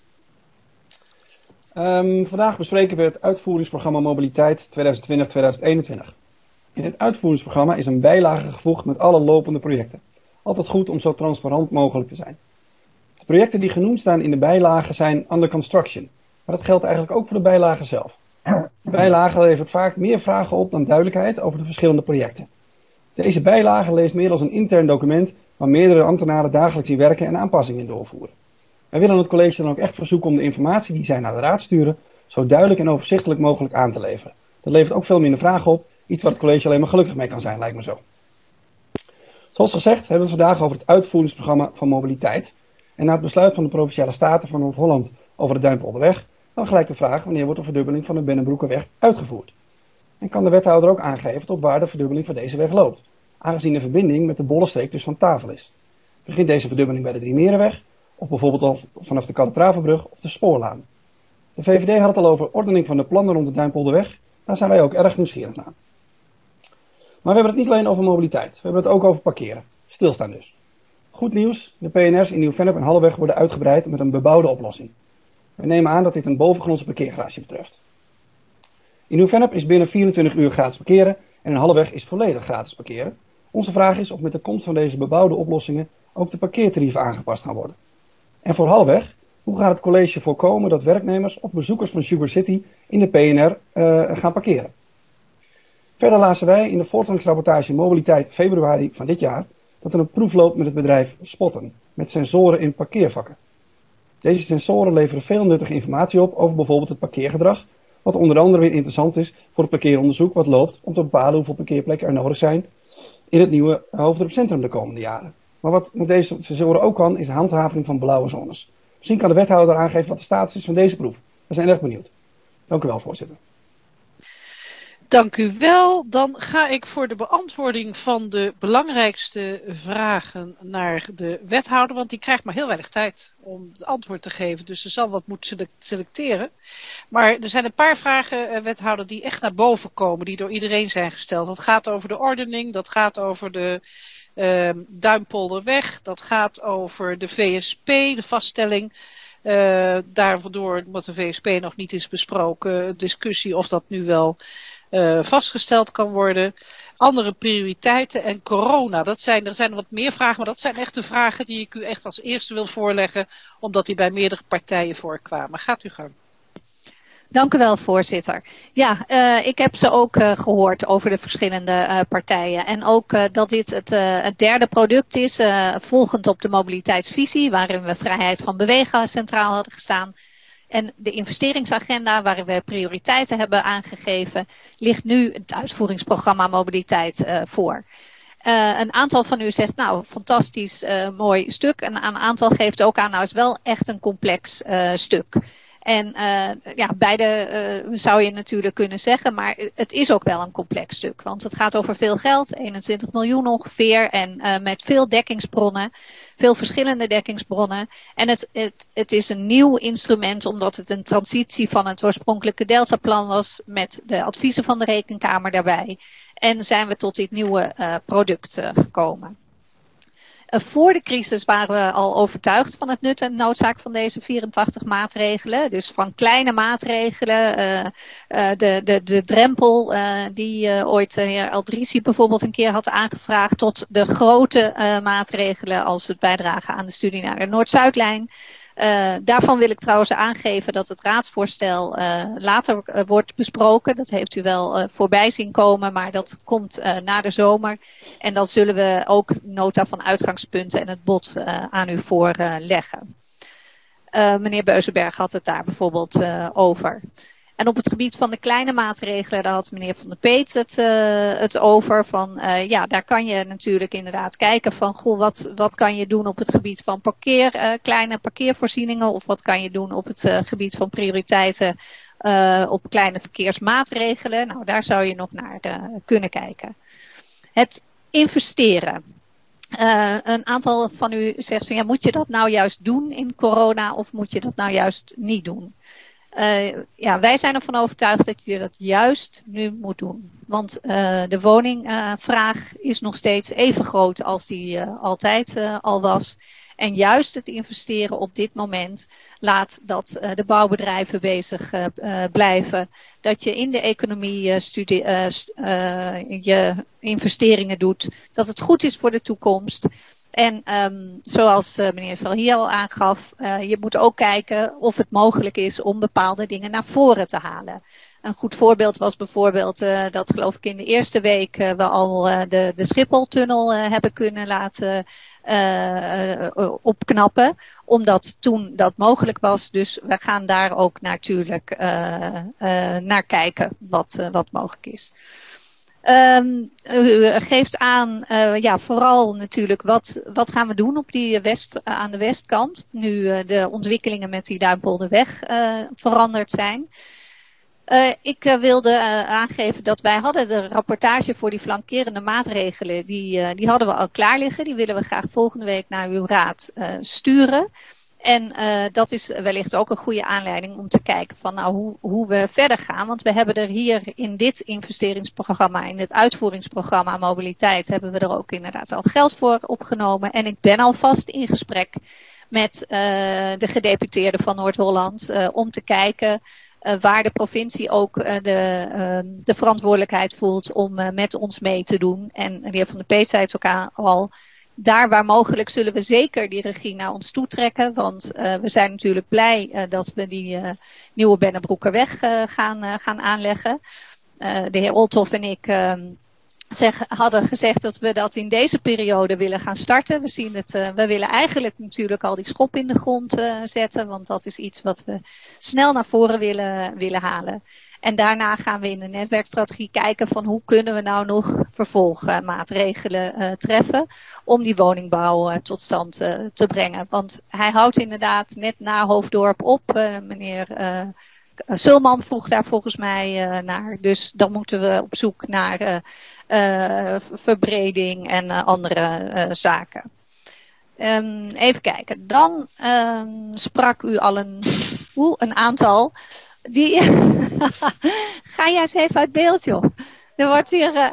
Um, vandaag bespreken we het uitvoeringsprogramma Mobiliteit tweeduizend twintig tot tweeduizend eenentwintig. In het uitvoeringsprogramma is een bijlage gevoegd met alle lopende projecten. Altijd goed om zo transparant mogelijk te zijn. De projecten die genoemd staan in de bijlage zijn under construction. Maar dat geldt eigenlijk ook voor de bijlage zelf. De bijlage levert vaak meer vragen op dan duidelijkheid over de verschillende projecten. Deze bijlage leest meer als een intern document waar meerdere ambtenaren dagelijks in werken en aanpassingen doorvoeren. Wij willen het college dan ook echt verzoeken om de informatie die zij naar de raad sturen zo duidelijk en overzichtelijk mogelijk aan te leveren. Dat levert ook veel minder vragen op, iets waar het college alleen maar gelukkig mee kan zijn, lijkt me zo. Zoals gezegd hebben we het vandaag over het uitvoeringsprogramma van mobiliteit. En na het besluit van de Provinciale Staten van Noord-Holland over de Duimpolderweg, dan gelijk de vraag wanneer wordt de verdubbeling van de Bennebroekerweg uitgevoerd. En kan de wethouder ook aangeven tot waar de verdubbeling van deze weg loopt, aangezien de verbinding met de Bollenstreek dus van tafel is. Begint deze verdubbeling bij de Driemerenweg, of bijvoorbeeld al vanaf de Kalatravenbrug of de Spoorlaan. De V V D had het al over ordening van de plannen rond de Duimpolderweg, daar zijn wij ook erg nieuwsgierig naar. Maar we hebben het niet alleen over mobiliteit, we hebben het ook over parkeren. Stilstaan dus. Goed nieuws, de P N R's in Nieuw-Vennep en Halleweg worden uitgebreid met een bebouwde oplossing. We nemen aan dat dit een bovengrondse parkeergarage betreft. In Nieuw-Vennep is binnen vierentwintig uur gratis parkeren en in Halleweg is volledig gratis parkeren. Onze vraag is of met de komst van deze bebouwde oplossingen ook de parkeertarieven aangepast gaan worden. En voor Halleweg, hoe gaat het college voorkomen dat werknemers of bezoekers van Sugar City in de P N R uh, gaan parkeren? Verder lazen wij in de voortgangsrapportage Mobiliteit februari van dit jaar dat er een proef loopt met het bedrijf Spotten, met sensoren in parkeervakken. Deze sensoren leveren veel nuttige informatie op over bijvoorbeeld het parkeergedrag, wat onder andere weer interessant is voor het parkeeronderzoek wat loopt om te bepalen hoeveel parkeerplekken er nodig zijn in het nieuwe Hoofddorpscentrum de komende jaren. Maar wat met deze sensoren ook kan, is handhaving van blauwe zones. Misschien kan de wethouder aangeven wat de status is van deze proef. We zijn erg benieuwd. Dank u wel, voorzitter. Dank u wel. Dan ga ik voor de beantwoording van de belangrijkste vragen naar de wethouder. Want die krijgt maar heel weinig tijd om het antwoord te geven. Dus ze zal wat moeten selecteren. Maar er zijn een paar vragen, wethouder, die echt naar boven komen. Die door iedereen zijn gesteld. Dat gaat over de ordening. Dat gaat over de uh, Duimpolderweg. Dat gaat over de V S P, de vaststelling. Uh, daardoor, omdat de V S P nog niet is besproken, discussie of dat nu wel Uh, vastgesteld kan worden. Andere prioriteiten en corona. Dat zijn, er zijn wat meer vragen, maar dat zijn echt de vragen die ik u echt als eerste wil voorleggen, omdat die bij meerdere partijen voorkwamen. Gaat u gang. Dank u wel, voorzitter. Ja, uh, ik heb ze ook uh, gehoord over de verschillende uh, partijen. En ook uh, dat dit het, uh, het derde product is, uh, volgend op de mobiliteitsvisie, waarin we vrijheid van bewegen centraal hadden gestaan. En de investeringsagenda, waarin we prioriteiten hebben aangegeven, ligt nu het uitvoeringsprogramma mobiliteit uh, voor. Uh, een aantal van u zegt, nou, fantastisch, uh, mooi stuk. En een aantal geeft ook aan, nou, is wel echt een complex uh, stuk. En uh, ja, beide uh, zou je natuurlijk kunnen zeggen, maar het is ook wel een complex stuk. Want het gaat over veel geld, eenentwintig miljoen ongeveer, en uh, met veel dekkingsbronnen, veel verschillende dekkingsbronnen. En het, het, het is een nieuw instrument, omdat het een transitie van het oorspronkelijke Deltaplan was, met de adviezen van de Rekenkamer daarbij. En zijn we tot dit nieuwe uh, product uh, gekomen. Uh, voor de crisis waren we al overtuigd van het nut en noodzaak van deze vierentachtig maatregelen. Dus van kleine maatregelen, uh, uh, de, de, de drempel uh, die uh, ooit de heer Aldrisi bijvoorbeeld een keer had aangevraagd, tot de grote uh, maatregelen als het bijdragen aan de studie naar de Noord-Zuidlijn. Uh, daarvan wil ik trouwens aangeven dat het raadsvoorstel uh, later uh, wordt besproken. Dat heeft u wel uh, voorbij zien komen, maar dat komt uh, na de zomer. En dan zullen we ook nota van uitgangspunten en het bod uh, aan u voorleggen. Uh, meneer Beuzenberg had het daar bijvoorbeeld uh, over. En op het gebied van de kleine maatregelen, daar had meneer Van der Peet het, uh, het over. Van, uh, ja, daar kan je natuurlijk inderdaad kijken van, goh, wat, wat kan je doen op het gebied van parkeer, uh, kleine parkeervoorzieningen, of wat kan je doen op het uh, gebied van prioriteiten uh, op kleine verkeersmaatregelen. Nou, daar zou je nog naar uh, kunnen kijken. Het investeren. Uh, een aantal van u zegt van, ja, moet je dat nou juist doen in corona of moet je dat nou juist niet doen? Uh, ja, wij zijn ervan overtuigd dat je dat juist nu moet doen. Want uh, de woningvraag uh, is nog steeds even groot als die uh, altijd uh, al was. En juist het investeren op dit moment laat dat uh, de bouwbedrijven bezig uh, uh, blijven. Dat je in de economie uh, studie, uh, uh, je investeringen doet. Dat het goed is voor de toekomst. En um, zoals uh, meneer Salhi al aangaf, uh, je moet ook kijken of het mogelijk is om bepaalde dingen naar voren te halen. Een goed voorbeeld was bijvoorbeeld uh, dat geloof ik in de eerste week uh, we al uh, de, de Schipholtunnel uh, hebben kunnen laten uh, uh, opknappen. Omdat toen dat mogelijk was. Dus we gaan daar ook natuurlijk uh, uh, naar kijken wat, uh, wat mogelijk is. Um, u geeft aan, uh, ja, vooral natuurlijk, wat, wat gaan we doen op die west, aan de westkant, nu uh, de ontwikkelingen met die Duimpolderweg uh, veranderd zijn. Uh, ik uh, wilde uh, aangeven dat wij hadden de rapportage voor die flankerende maatregelen, die, uh, die hadden we al klaar liggen. Die willen we graag volgende week naar uw raad uh, sturen. En uh, dat is wellicht ook een goede aanleiding om te kijken van nou hoe, hoe we verder gaan. Want we hebben er hier in dit investeringsprogramma, in het uitvoeringsprogramma mobiliteit, hebben we er ook inderdaad al geld voor opgenomen. En ik ben alvast in gesprek met uh, de gedeputeerden van Noord-Holland uh, om te kijken uh, waar de provincie ook uh, de, uh, de verantwoordelijkheid voelt om uh, met ons mee te doen. En de heer Van der Peet zei het ook aan, al. Daar waar mogelijk zullen we zeker die regie naar ons toetrekken. Want uh, we zijn natuurlijk blij uh, dat we die uh, nieuwe Bennebroekerweg uh, gaan, uh, gaan aanleggen. Uh, de heer Olthoff en ik uh, zeg, hadden gezegd dat we dat in deze periode willen gaan starten. We zien het, uh, we willen eigenlijk natuurlijk al die schop in de grond uh, zetten. Want dat is iets wat we snel naar voren willen, willen halen. En daarna gaan we in de netwerkstrategie kijken van hoe kunnen we nou nog vervolgmaatregelen uh, treffen om die woningbouw uh, tot stand uh, te brengen. Want hij houdt inderdaad net na Hoofddorp op. Uh, meneer uh, Sulman vroeg daar volgens mij uh, naar. Dus dan moeten we op zoek naar uh, uh, verbreding en uh, andere uh, zaken. Um, even kijken. Dan um, sprak u al een, oe, een aantal... Die, ga jij eens even uit beeld, joh. Er wordt hier, uh,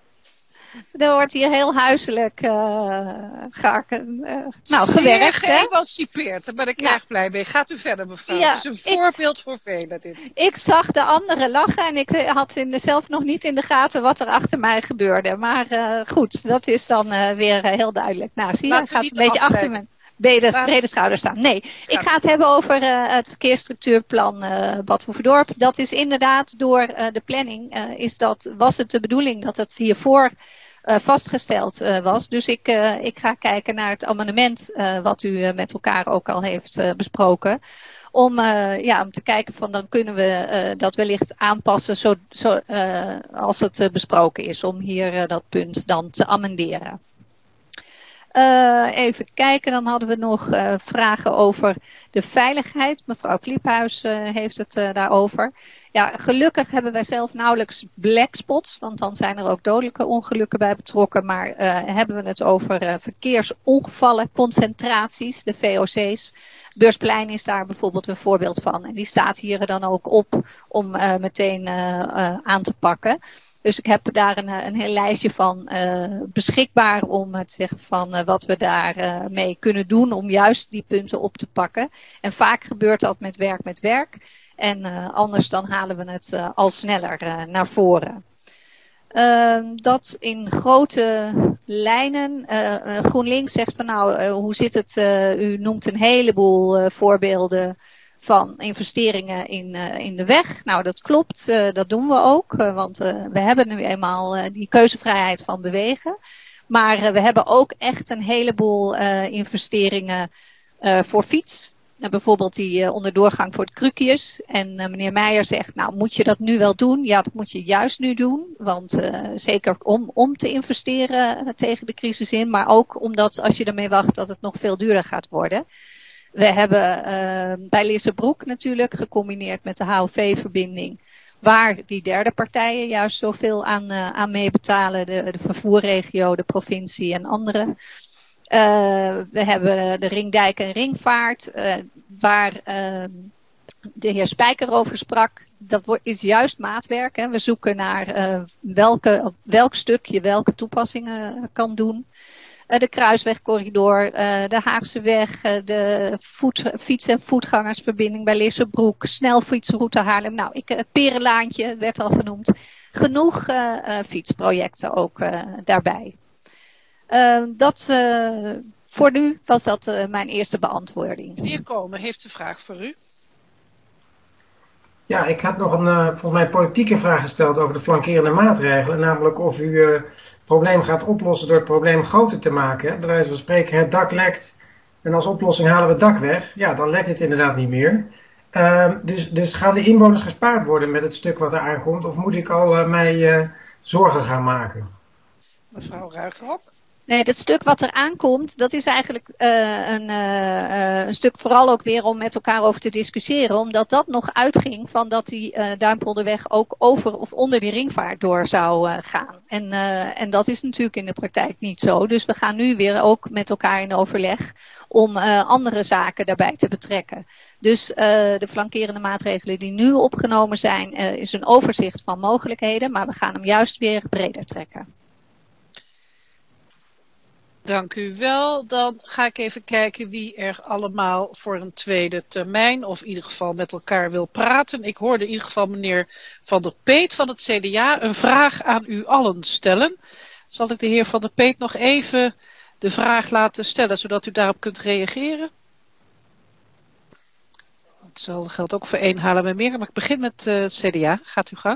er wordt hier heel huiselijk uh, gaak, uh, nou, gewerkt. Zeer geëmancipeerd, daar ben ik ja. erg blij mee. Gaat u verder, mevrouw. Ja, het is een voorbeeld ik, voor velen, dit. Ik zag de anderen lachen en ik had in de, zelf nog niet in de gaten wat er achter mij gebeurde. Maar uh, goed, dat is dan uh, weer uh, heel duidelijk. Nou, zie je, hij gaat een beetje achter me. Brede, brede schouders staan. Nee, ik ga het hebben over uh, het verkeersstructuurplan uh, Bad Hoeverdorp. Dat is inderdaad door uh, de planning, uh, is dat, was het de bedoeling dat het hiervoor uh, vastgesteld uh, was. Dus ik, uh, ik ga kijken naar het amendement uh, wat u uh, met elkaar ook al heeft uh, besproken. Om, uh, ja, om te kijken van dan kunnen we uh, dat wellicht aanpassen zo, zo, uh, als het uh, besproken is. Om hier uh, dat punt dan te amenderen. Uh, even kijken, dan hadden we nog uh, vragen over de veiligheid. Mevrouw Kliephuis uh, heeft het uh, daarover. Ja, gelukkig hebben wij zelf nauwelijks black spots, want dan zijn er ook dodelijke ongelukken bij betrokken. Maar uh, hebben we het over uh, verkeersongevallen, concentraties, de V O C's. Beursplein is daar bijvoorbeeld een voorbeeld van. En die staat hier dan ook op om uh, meteen uh, uh, aan te pakken. Dus ik heb daar een, een heel lijstje van uh, beschikbaar om te zeggen van uh, wat we daar uh, mee kunnen doen om juist die punten op te pakken. En vaak gebeurt dat met werk met werk. En uh, anders dan halen we het uh, al sneller uh, naar voren. Uh, dat in grote lijnen. Uh, uh, GroenLinks zegt van nou, uh, hoe zit het? Uh, u noemt een heleboel uh, voorbeelden van investeringen in, uh, in de weg. Nou, dat klopt. Uh, dat doen we ook. Uh, want uh, we hebben nu eenmaal uh, die keuzevrijheid van bewegen. Maar uh, we hebben ook echt een heleboel uh, investeringen uh, voor fiets. Uh, bijvoorbeeld die uh, onderdoorgang voor het Krukius. En uh, meneer Meijer zegt, nou moet je dat nu wel doen? Ja, dat moet je juist nu doen. Want uh, zeker om, om te investeren uh, tegen de crisis in. Maar ook omdat als je ermee wacht dat het nog veel duurder gaat worden. We hebben uh, bij Lissebroek natuurlijk gecombineerd met de H O V-verbinding. Waar die derde partijen juist zoveel aan, uh, aan meebetalen. De, de vervoerregio, de provincie en anderen. Uh, we hebben de Ringdijk en Ringvaart. Uh, waar uh, de heer Spijker over sprak. Dat wordt, is juist maatwerk. Hè. We zoeken naar uh, welke, welk stukje welke toepassingen kan doen. De Kruiswegcorridor, de Haagse weg, de voet, fiets- en voetgangersverbinding bij Lissebroek, snelfietsroute Haarlem. Nou, ik, het Perenlaantje werd al genoemd. Genoeg uh, uh, fietsprojecten ook uh, daarbij. Uh, dat, uh, voor nu was dat uh, mijn eerste beantwoording. Meneer Komen heeft een vraag voor u. Ja, ik had nog een uh, volgens mij politieke vraag gesteld over de flankerende maatregelen. Namelijk of u uh, het probleem gaat oplossen door het probleem groter te maken. Bij wijze van spreken, het dak lekt en als oplossing halen we het dak weg. Ja, dan lekt het inderdaad niet meer. Uh, dus, dus gaan de inwoners gespaard worden met het stuk wat er aankomt? Of moet ik al uh, mij uh, zorgen gaan maken. Mevrouw Ruigrok? Nee, dat stuk wat er aankomt, dat is eigenlijk uh, een, uh, een stuk vooral ook weer om met elkaar over te discussiëren. Omdat dat nog uitging van dat die uh, Duimpolderweg ook over of onder die ringvaart door zou uh, gaan. En, uh, en dat is natuurlijk in de praktijk niet zo. Dus we gaan nu weer ook met elkaar in overleg om uh, andere zaken daarbij te betrekken. Dus uh, de flankerende maatregelen die nu opgenomen zijn, uh, is een overzicht van mogelijkheden. Maar we gaan hem juist weer breder trekken. Dank u wel. Dan ga ik even kijken wie er allemaal voor een tweede termijn of in ieder geval met elkaar wil praten. Ik hoorde in ieder geval meneer Van der Peet van het C D A een vraag aan u allen stellen. Zal ik de heer Van der Peet nog even de vraag laten stellen zodat u daarop kunt reageren? Dat geldt ook voor één halen we meer. Maar ik begin met uh, het C D A. Gaat uw gang.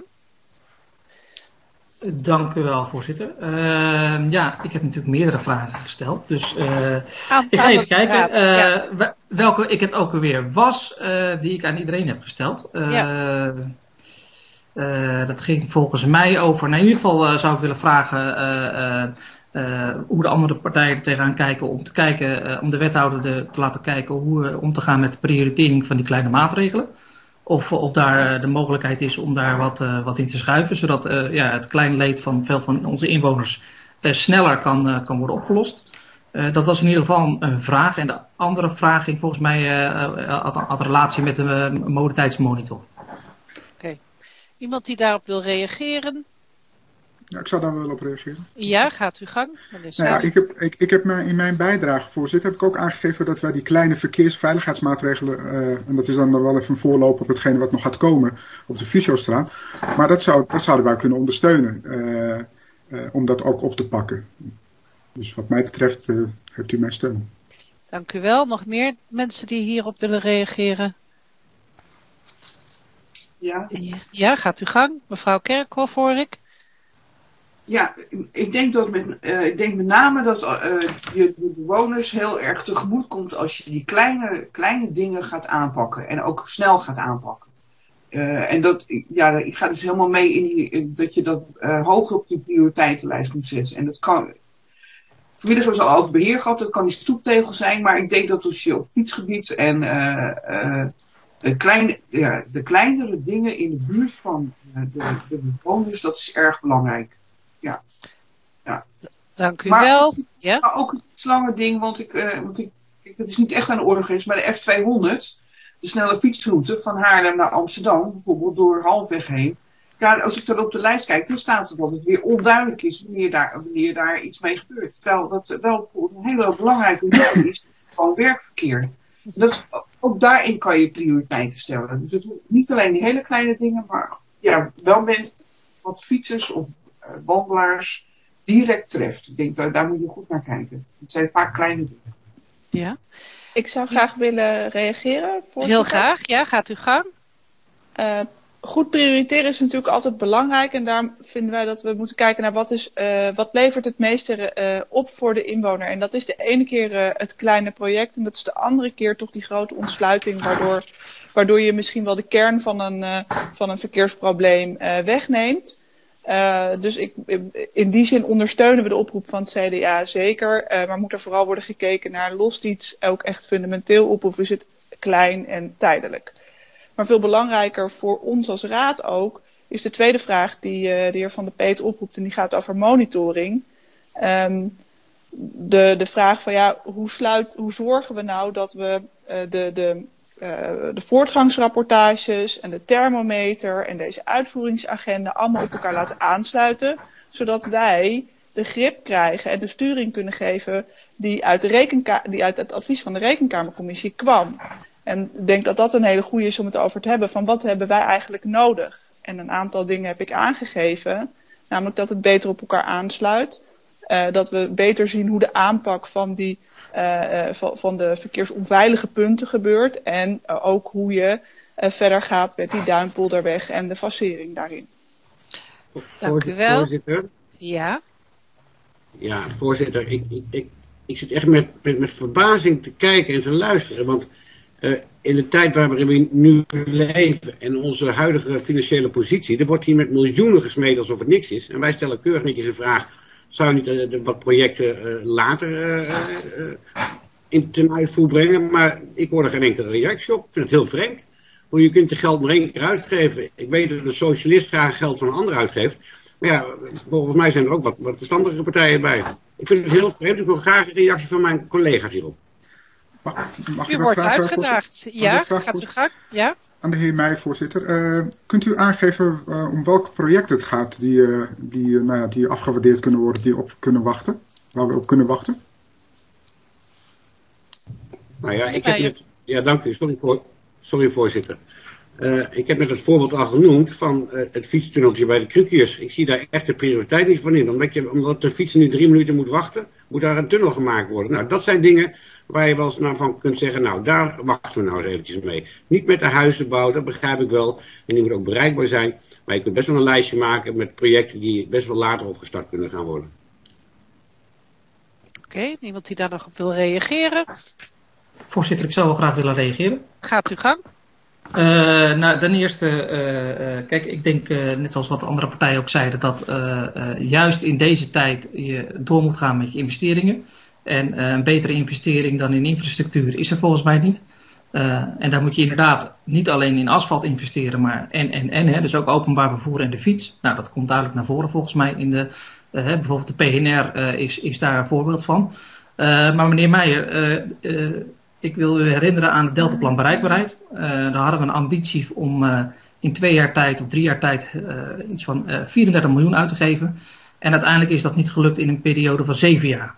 Dank u wel, voorzitter. Uh, ja, ik heb natuurlijk meerdere vragen gesteld. Dus uh, ik ga even kijken uh, ja. welke ik het ook weer was uh, die ik aan iedereen heb gesteld. Uh, ja. uh, dat ging volgens mij over, nou, in ieder geval uh, zou ik willen vragen uh, uh, uh, hoe de andere partijen er tegenaan kijken. Om te kijken, uh, om de wethouder de, te laten kijken hoe uh, om te gaan met de prioritering van die kleine maatregelen. Of, of daar de mogelijkheid is om daar wat, uh, wat in te schuiven. Zodat uh, ja, het kleine leed van veel van onze inwoners uh, sneller kan, uh, kan worden opgelost. Uh, dat was in ieder geval een, een vraag. En de andere vraag ging volgens mij uh, had, had een relatie met de uh, mobiliteitsmonitor. Oké. Okay. Iemand die daarop wil reageren? Ja, ik zou daar wel op reageren. Ja, gaat uw gang. Nou ja, ik heb, ik, ik heb in mijn bijdrage, voorzitter, heb ik ook aangegeven dat wij die kleine verkeersveiligheidsmaatregelen, uh, en dat is dan wel even een voorloper op hetgene wat nog gaat komen op de Fysiostraat, maar dat, zou, dat zouden wij kunnen ondersteunen, uh, uh, om dat ook op te pakken. Dus wat mij betreft uh, hebt u mijn steun. Dank u wel. Nog meer mensen die hierop willen reageren? Ja, ja gaat uw gang. Mevrouw Kerkhoff hoor ik. Ja, ik denk, dat met, uh, ik denk met name dat uh, je de bewoners heel erg tegemoet komt als je die kleine, kleine dingen gaat aanpakken. En ook snel gaat aanpakken. Uh, en dat, ja, ik ga dus helemaal mee in, die, in dat je dat uh, hoger op de prioriteitenlijst moet zetten. En dat kan, vanmiddag hebben we het al over beheer gehad, dat kan die stoeptegel zijn. Maar ik denk dat als je op fietsgebied en uh, uh, de, kleine, ja, de kleinere dingen in de buurt van uh, de, de bewoners, dat is erg belangrijk. Ja. Ja. Dank u maar wel. Ook, ja? Maar ook een iets langer ding, want ik, uh, want ik, ik, het is niet echt aan de orde geweest, maar de F tweehonderd, de snelle fietsroute van Haarlem naar Amsterdam, bijvoorbeeld door Halfweg heen. Ja, als ik dan op de lijst kijk, dan staat er dat het weer onduidelijk is wanneer daar, wanneer daar iets mee gebeurt. Terwijl dat wel voor een hele belangrijke reden is, gewoon werkverkeer. Dat, ook daarin kan je prioriteiten stellen. Dus het niet alleen die hele kleine dingen, maar ja, wel mensen, wat fietsers of wandelaars direct treft. Ik denk, daar, daar moet je goed naar kijken. Het zijn vaak kleine dingen. Ja. Ik zou graag willen reageren. Heel graag, ja, gaat u gang. Uh, goed prioriteren is natuurlijk altijd belangrijk. En daarom vinden wij dat we moeten kijken naar wat, is, uh, wat levert het meeste uh, op voor de inwoner. En dat is de ene keer uh, het kleine project. En dat is de andere keer toch die grote ontsluiting. Waardoor, waardoor je misschien wel de kern van een, uh, van een verkeersprobleem uh, wegneemt. Uh, dus ik, in die zin ondersteunen we de oproep van het C D A zeker. Uh, maar moet er vooral worden gekeken naar, lost iets ook echt fundamenteel op of is het klein en tijdelijk. Maar veel belangrijker voor ons als raad ook is de tweede vraag die uh, de heer Van der Peet oproept en die gaat over monitoring. Um, de, de vraag van ja, hoe, sluit, hoe zorgen we nou dat we uh, de... de Uh, de voortgangsrapportages en de thermometer en deze uitvoeringsagenda allemaal op elkaar laten aansluiten. Zodat wij de grip krijgen en de sturing kunnen geven die uit, de rekenka- die uit het advies van de Rekenkamercommissie kwam. En ik denk dat dat een hele goede is om het over te hebben van wat hebben wij eigenlijk nodig. En een aantal dingen heb ik aangegeven. Namelijk dat het beter op elkaar aansluit. Uh, dat we beter zien hoe de aanpak van die Uh, uh, van, van de verkeersonveilige punten gebeurt. En uh, ook hoe je uh, verder gaat met die Duimpolderweg en de facering daarin. Dank u wel. Voorzitter. Ja. Ja, voorzitter. Ik, ik, ik, ik zit echt met, met, met verbazing te kijken en te luisteren. Want Uh, in de tijd waarin we nu leven en onze huidige financiële positie, er wordt hier met miljoenen gesmeden alsof het niks is. En wij stellen keurig netjes de vraag, zou je niet uh, de, wat projecten uh, later uh, uh, in ten uitvoer brengen? Maar ik hoor er geen enkele reactie op. Ik vind het heel vreemd. Hoe je kunt de geld maar één keer uitgeven. Ik weet dat de socialist graag geld van een ander uitgeeft. Maar ja, volgens mij zijn er ook wat, wat verstandige partijen bij. Ik vind het heel vreemd. Ik wil graag een reactie van mijn collega's hierop. Mag, mag u wordt uitgedaagd. Ja, gaat u gang. Ja? Aan de heer Meijer, voorzitter. Uh, kunt u aangeven uh, om welk project het gaat die, uh, die, uh, nou ja, die afgewaardeerd kunnen worden, die op kunnen wachten? Waar we op kunnen wachten? Nou ja, ik heb net... Ja, dank u. Sorry, voor, sorry voorzitter. Uh, ik heb net het voorbeeld al genoemd van uh, het fietstunneltje bij de Krukiers. Ik zie daar echt de prioriteit niet van in. Omdat, je, omdat de fietser nu drie minuten moet wachten, moet daar een tunnel gemaakt worden. Nou, dat zijn dingen waar je wel eens naar van kunt zeggen, nou, daar wachten we nou eens eventjes mee. Niet met de huizenbouw, dat begrijp ik wel. En die moet ook bereikbaar zijn. Maar je kunt best wel een lijstje maken met projecten die best wel later opgestart kunnen gaan worden. Oké, okay, iemand die daar nog op wil reageren? Voorzitter, ik zou wel graag willen reageren. Gaat uw gang. Uh, nou, ten eerste, uh, uh, kijk, ik denk, uh, net zoals wat andere partijen ook zeiden, dat uh, uh, juist in deze tijd je door moet gaan met je investeringen. En uh, een betere investering dan in infrastructuur is er volgens mij niet. Uh, en daar moet je inderdaad niet alleen in asfalt investeren, maar en, en, en, hè, dus ook openbaar vervoer en de fiets. Nou, dat komt duidelijk naar voren volgens mij. In de, uh, bijvoorbeeld de P N R uh, is, is daar een voorbeeld van. Uh, maar meneer Meijer, uh, uh, ik wil u herinneren aan het Deltaplan bereikbaarheid. Uh, daar hadden we een ambitie om uh, in twee jaar tijd of drie jaar tijd uh, iets van uh, vierendertig miljoen uit te geven. En uiteindelijk is dat niet gelukt in een periode van zeven jaar.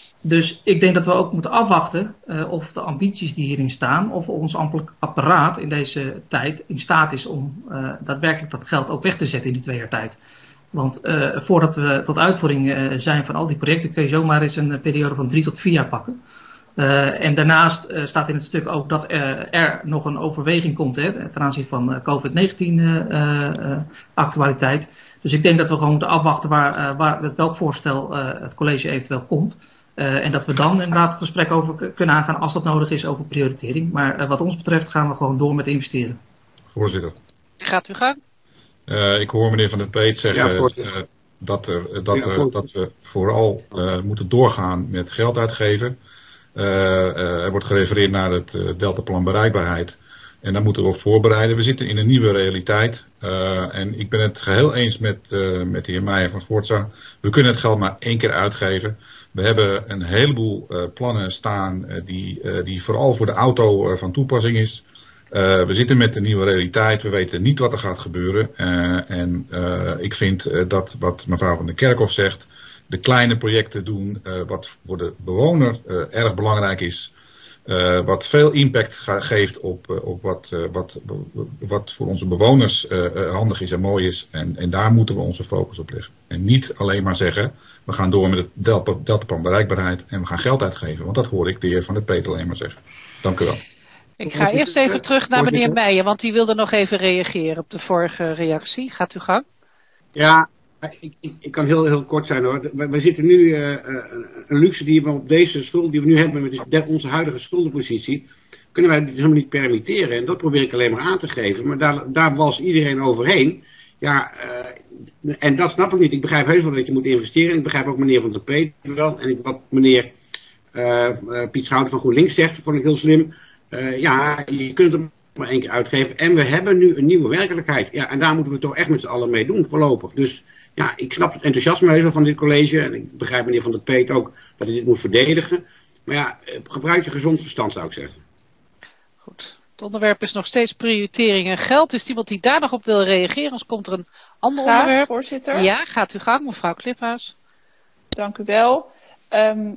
Dus ik denk dat we ook moeten afwachten uh, of de ambities die hierin staan, of ons ambtelijk apparaat in deze tijd in staat is om uh, daadwerkelijk dat geld ook weg te zetten in die twee jaar tijd. Want uh, voordat we tot uitvoering uh, zijn van al die projecten kun je zomaar eens een periode van drie tot vier jaar pakken. Uh, en daarnaast uh, staat in het stuk ook dat uh, er nog een overweging komt hè, ten aanzien van uh, COVID negentien uh, uh, actualiteit. Dus ik denk dat we gewoon moeten afwachten waar, uh, waar met welk voorstel uh, het college eventueel komt. Uh, en dat we dan inderdaad het gesprek over kunnen aangaan als dat nodig is over prioritering. Maar uh, wat ons betreft gaan we gewoon door met investeren. Voorzitter. Gaat u gang. Uh, ik hoor meneer Van der Peet zeggen ja, uh, dat, er, dat, ja, er, dat we vooral uh, moeten doorgaan met geld uitgeven. Uh, uh, er wordt gerefereerd naar het uh, Deltaplan bereikbaarheid. En daar moeten we op voorbereiden. We zitten in een nieuwe realiteit. Uh, en ik ben het geheel eens met, uh, met de heer Meijer van Forza. We kunnen het geld maar één keer uitgeven. We hebben een heleboel uh, plannen staan uh, die, uh, die vooral voor de auto uh, van toepassing is. Uh, we zitten met een nieuwe realiteit. We weten niet wat er gaat gebeuren. Uh, en uh, ik vind uh, dat wat mevrouw van der Kerkhof zegt, de kleine projecten doen uh, wat voor de bewoner uh, erg belangrijk is. Uh, wat veel impact ga, geeft op, uh, op wat, uh, wat, wat voor onze bewoners uh, uh, handig is en mooi is. En, en daar moeten we onze focus op leggen. En niet alleen maar zeggen, we gaan door met het Deltaplan bereikbaarheid en we gaan geld uitgeven. Want dat hoor ik de heer Van der Peet alleen maar zeggen. Dank u wel. Ik ga eerst even terug naar meneer Meijer, want die wilde nog even reageren op de vorige reactie. Gaat u gang. Ja, ik, ik, ik kan heel, heel kort zijn hoor. We, we zitten nu uh, een luxe die we op deze schuld die we nu hebben met de, onze huidige schuldenpositie, kunnen wij helemaal niet permitteren. En dat probeer ik alleen maar aan te geven. Maar daar, daar was iedereen overheen. Ja, uh, en dat snap ik niet. Ik begrijp heus wel dat je moet investeren. Ik begrijp ook meneer Van der Peet wel. En wat meneer uh, uh, Piet Schouten van GroenLinks zegt, vond ik heel slim. Uh, ja, je kunt het maar één keer uitgeven. En we hebben nu een nieuwe werkelijkheid. Ja, en daar moeten we toch echt met z'n allen mee doen, voorlopig. Dus ja, ik snap het enthousiasme heus wel van dit college. En ik begrijp meneer Van der Peet ook dat hij dit moet verdedigen. Maar ja, gebruik je gezond verstand, zou ik zeggen. Goed. Het onderwerp is nog steeds prioritering en geld. Is iemand die daar nog op wil reageren? Anders komt er een ander Graag, onderwerp. Voorzitter. Ja, gaat u gang, mevrouw Kliphuis. Dank u wel. Um,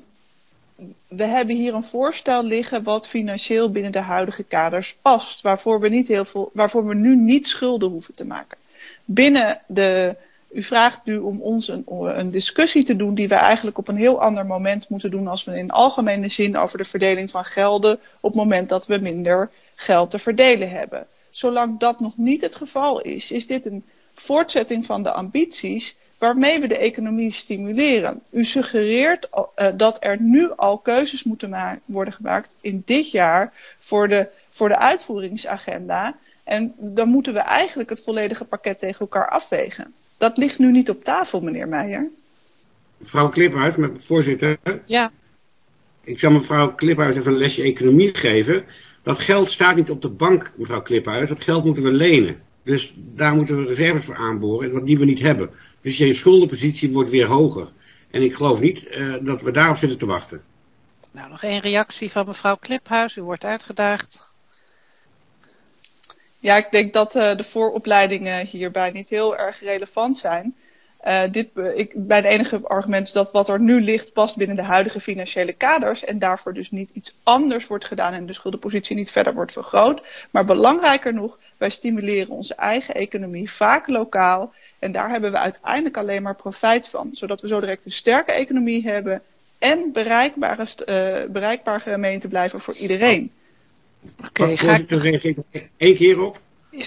we hebben hier een voorstel liggen wat financieel binnen de huidige kaders past. Waarvoor we, niet heel veel, waarvoor we nu niet schulden hoeven te maken. Binnen de... U vraagt nu om ons een, een discussie te doen die we eigenlijk op een heel ander moment moeten doen als we in algemene zin over de verdeling van gelden op het moment dat we minder geld te verdelen hebben. Zolang dat nog niet het geval is, is dit een voortzetting van de ambities waarmee we de economie stimuleren. U suggereert uh, dat er nu al keuzes moeten ma- worden gemaakt in dit jaar voor de voor de uitvoeringsagenda. En dan moeten we eigenlijk het volledige pakket tegen elkaar afwegen. Dat ligt nu niet op tafel, meneer Meijer. Mevrouw Kliphuis, voorzitter. Ja. Ik zal mevrouw Kliphuis even een lesje economie geven. Dat geld staat niet op de bank, mevrouw Kliphuis. Dat geld moeten we lenen. Dus daar moeten we reserves voor aanboren, wat die we niet hebben. Dus je schuldenpositie wordt weer hoger. En ik geloof niet uh, dat we daarop zitten te wachten. Nou, nog één reactie van mevrouw Kliphuis. U wordt uitgedaagd. Ja, ik denk dat uh, de vooropleidingen hierbij niet heel erg relevant zijn. Uh, dit, ik, mijn enige argument is dat wat er nu ligt past binnen de huidige financiële kaders en daarvoor dus niet iets anders wordt gedaan en de schuldenpositie niet verder wordt vergroot. Maar belangrijker nog, wij stimuleren onze eigen economie vaak lokaal en daar hebben we uiteindelijk alleen maar profijt van. Zodat we zo direct een sterke economie hebben en bereikbare, uh, bereikbaar gemeente blijven voor iedereen. Oké, okay, ga ik... reageer ik één keer op. Ja.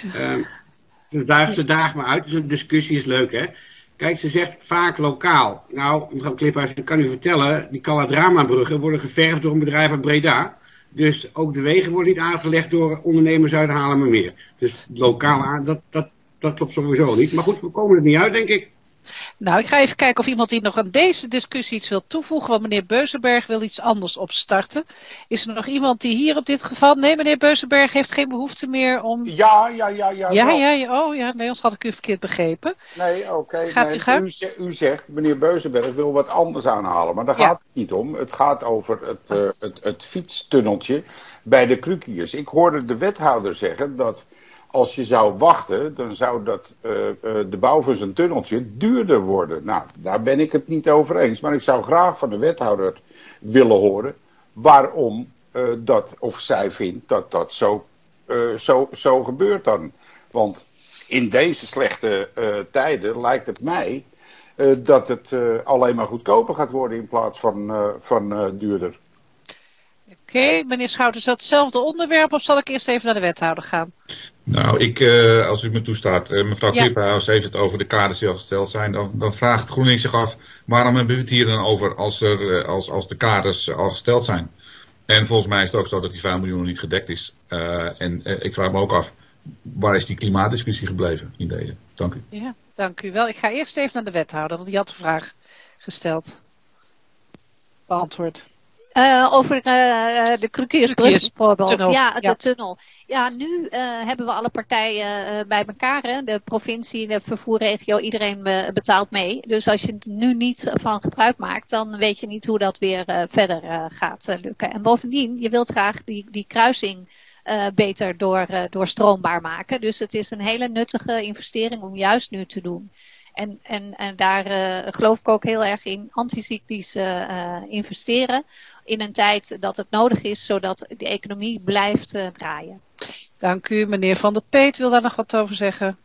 Uh, daar, ze daagt me uit, dus een discussie is leuk, hè. Kijk, ze zegt vaak lokaal. Nou, mevrouw Kliphuis, ik kan u vertellen, die Caladrama-bruggen worden geverfd door een bedrijf uit Breda. Dus ook de wegen worden niet aangelegd door ondernemers uit Haarlemmermeer. Dus lokaal aan, dat, dat, dat klopt sowieso niet. Maar goed, we komen er niet uit, denk ik. Nou, ik ga even kijken of iemand die nog aan deze discussie iets wil toevoegen. Want meneer Beuzenberg wil iets anders opstarten. Is er nog iemand die hier op dit geval... Nee, meneer Beuzenberg heeft geen behoefte meer om... Ja, ja, ja. Ja, ja, ja, ja. Oh, ja. Nee, anders had ik u verkeerd begrepen. Nee, oké. Okay, gaat nee, u gaan? U, u zegt, meneer Beuzenberg wil wat anders aanhalen. Maar daar ja. gaat het niet om. Het gaat over het, uh, het, het fietstunneltje bij de Krukiers. Ik hoorde de wethouder zeggen dat... Als je zou wachten, dan zou dat, uh, uh, de bouw van zo'n tunneltje duurder worden. Nou, daar ben ik het niet over eens. Maar ik zou graag van de wethouder willen horen waarom uh, dat, of zij vindt dat dat zo, uh, zo, zo gebeurt dan. Want in deze slechte uh, tijden lijkt het mij uh, dat het uh, alleen maar goedkoper gaat worden in plaats van, uh, van uh, duurder. Oké, okay, meneer Schouten, is dat hetzelfde onderwerp of zal ik eerst even naar de wethouder gaan? Nou, ik, uh, als u me toestaat, uh, mevrouw ja. Kliphuis heeft het over de kaders die al gesteld zijn. Dan, dan vraagt GroenLinks zich af, waarom hebben we het hier dan over als, er, uh, als, als de kaders uh, al gesteld zijn? En volgens mij is het ook zo dat die vijf miljoen nog niet gedekt is. Uh, en uh, ik vraag me ook af, waar is die klimaatdiscussie gebleven in deze? Dank u. Ja, dank u wel. Ik ga eerst even naar de wethouder, want die had de vraag gesteld. Beantwoord. Uh, over uh, de Krukiersbrug bijvoorbeeld. Tunnel. Ja, de ja. tunnel. Ja, nu uh, hebben we alle partijen uh, bij elkaar. Hè? De provincie, de vervoerregio, iedereen be- betaalt mee. Dus als je het nu niet van gebruik maakt, dan weet je niet hoe dat weer uh, verder uh, gaat uh, lukken. En bovendien, je wilt graag die, die kruising uh, beter door, uh, doorstroombaar maken. Dus het is een hele nuttige investering om juist nu te doen. En, en, en daar uh, geloof ik ook heel erg in anticyclisch uh, investeren. In een tijd dat het nodig is, zodat de economie blijft uh, draaien. Dank u. Meneer Van der Peet wil daar nog wat over zeggen.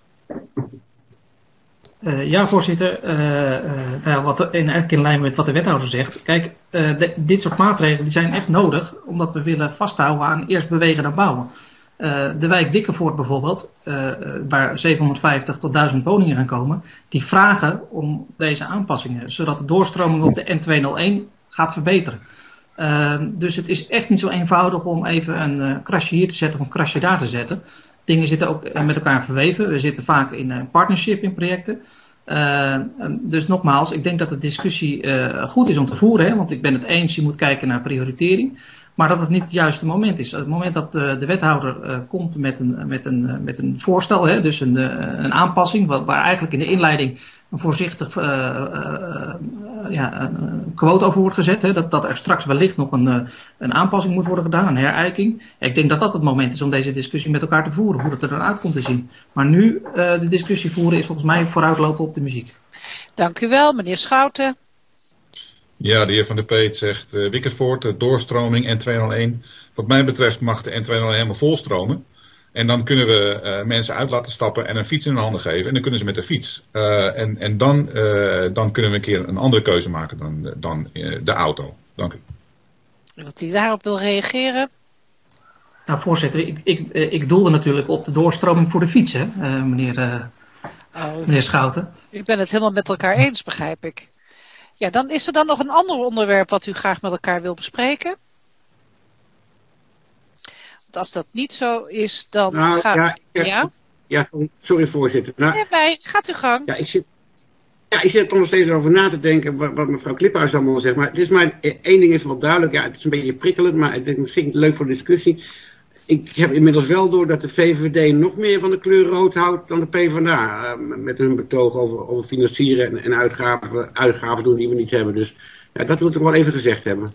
Uh, ja, voorzitter. Uh, uh, nou, wat, in, eigenlijk in lijn met wat de wethouder zegt. Kijk, uh, de, dit soort maatregelen die zijn echt nodig, omdat we willen vasthouden aan eerst bewegen dan bouwen. Uh, de wijk Dikkervoort bijvoorbeeld, uh, waar zevenhonderdvijftig tot duizend woningen gaan komen, die vragen om deze aanpassingen, zodat de doorstroming op de N tweehonderdéén gaat verbeteren. Uh, dus het is echt niet zo eenvoudig om even een uh, krasje hier te zetten of een krasje daar te zetten. Dingen zitten ook uh, met elkaar verweven. We zitten vaak in een uh, partnership in projecten. Uh, dus nogmaals, ik denk dat de discussie uh, goed is om te voeren. Hè, want ik ben het eens, je moet kijken naar prioritering. Maar dat het niet het juiste moment is. Op het moment dat uh, de wethouder uh, komt met een, met een, uh, met een voorstel, hè, dus een, uh, een aanpassing, wat, waar eigenlijk in de inleiding een voorzichtig uh, uh, ja, een quote over wordt gezet. Hè, dat, dat er straks wellicht nog een, uh, een aanpassing moet worden gedaan, een herijking. Ik denk dat dat het moment is om deze discussie met elkaar te voeren, hoe dat er dan uit komt te zien. Maar nu uh, de discussie voeren is volgens mij vooruitlopen op de muziek. Dank u wel, meneer Schouten. Ja, de heer Van der Peet zegt uh, Wikkersvoort, uh, doorstroming N tweehonderdéén. Wat mij betreft mag de N tweehonderdéén helemaal volstromen. En dan kunnen we uh, mensen uit laten stappen en een fiets in hun handen geven. En dan kunnen ze met de fiets. Uh, en en dan, uh, dan kunnen we een keer een andere keuze maken dan, dan uh, de auto. Dank u. Wat u daarop wil reageren? Nou, voorzitter, ik, ik, ik doelde natuurlijk op de doorstroming voor de fiets, hè, uh, meneer, uh, oh, meneer Schouten. U bent het helemaal met elkaar eens, begrijp ik. Ja, dan is er dan nog een ander onderwerp wat u graag met elkaar wil bespreken. Want als dat niet zo is, dan Nou, gaan ja, we... ja, Ja? ja, sorry, sorry voorzitter. Nou, Nee, wij, gaat uw gang. ja, ik zit, ja, ik zit er toch nog steeds over na te denken wat, wat mevrouw Kliphuis allemaal zegt. Maar het is maar, één ding is wel duidelijk. Ja, het is een beetje prikkelend, maar het is misschien leuk voor de discussie. Ik heb inmiddels wel door dat de V V D nog meer van de kleur rood houdt dan de PvdA. Uh, met hun betoog over, over financieren en, en uitgaven, uitgaven doen die we niet hebben. Dus ja, dat wil ik wel even gezegd hebben.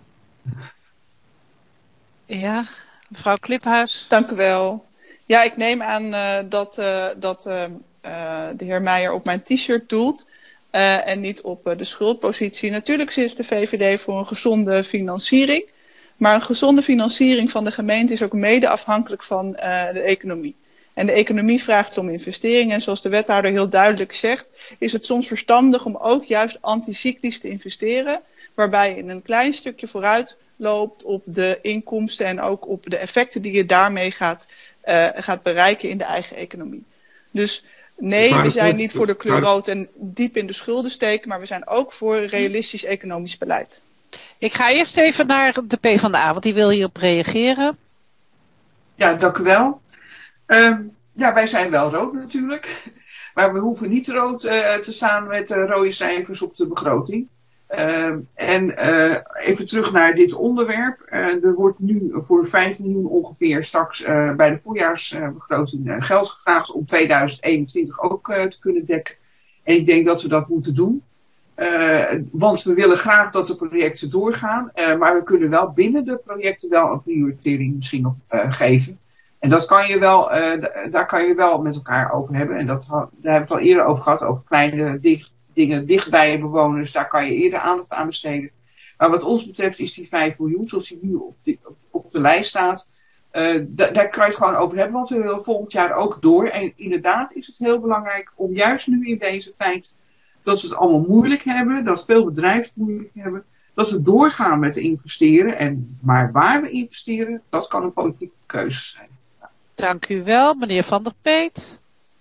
Ja, mevrouw Kliphuis. Dank u wel. Ja, ik neem aan uh, dat, uh, dat uh, uh, de heer Meijer op mijn t-shirt doelt uh, en niet op uh, de schuldpositie. Natuurlijk is de V V D voor een gezonde financiering. Maar een gezonde financiering van de gemeente is ook mede afhankelijk van uh, de economie. En de economie vraagt om investeringen. En zoals de wethouder heel duidelijk zegt, is het soms verstandig om ook juist anticyclisch te investeren. Waarbij je een klein stukje vooruit loopt op de inkomsten en ook op de effecten die je daarmee gaat, uh, gaat bereiken in de eigen economie. Dus nee, we zijn niet voor de kleur rood en diep in de schulden steken, maar we zijn ook voor realistisch economisch beleid. Ik ga eerst even naar de PvdA, want die wil hierop reageren. Ja, dank u wel. Uh, ja, wij zijn wel rood natuurlijk. Maar we hoeven niet rood uh, te staan met uh, rode cijfers op de begroting. Uh, en uh, even terug naar dit onderwerp. Uh, er wordt nu voor vijf miljoen ongeveer straks uh, bij de voorjaarsbegroting uh, geld gevraagd om tweeduizend eenentwintig ook uh, te kunnen dekken. En ik denk dat we dat moeten doen. Uh, want we willen graag dat de projecten doorgaan. Uh, maar we kunnen wel binnen de projecten wel een prioritering misschien nog uh, geven. En dat kan je wel, uh, d- daar kan je wel met elkaar over hebben. En dat, daar hebben we het al eerder over gehad. Over kleine dig- dingen dicht bij je bewoners. Daar kan je eerder aandacht aan besteden. Maar wat ons betreft is die vijf miljoen zoals die nu op de, op de lijst staat. Uh, d- daar kan je het gewoon over hebben. Want we willen volgend jaar ook door. En inderdaad is het heel belangrijk om juist nu in deze tijd, dat ze het allemaal moeilijk hebben, dat veel bedrijven het moeilijk hebben, dat we doorgaan met investeren. En, maar waar we investeren, dat kan een politieke keuze zijn. Dank u wel, meneer Van der Peet.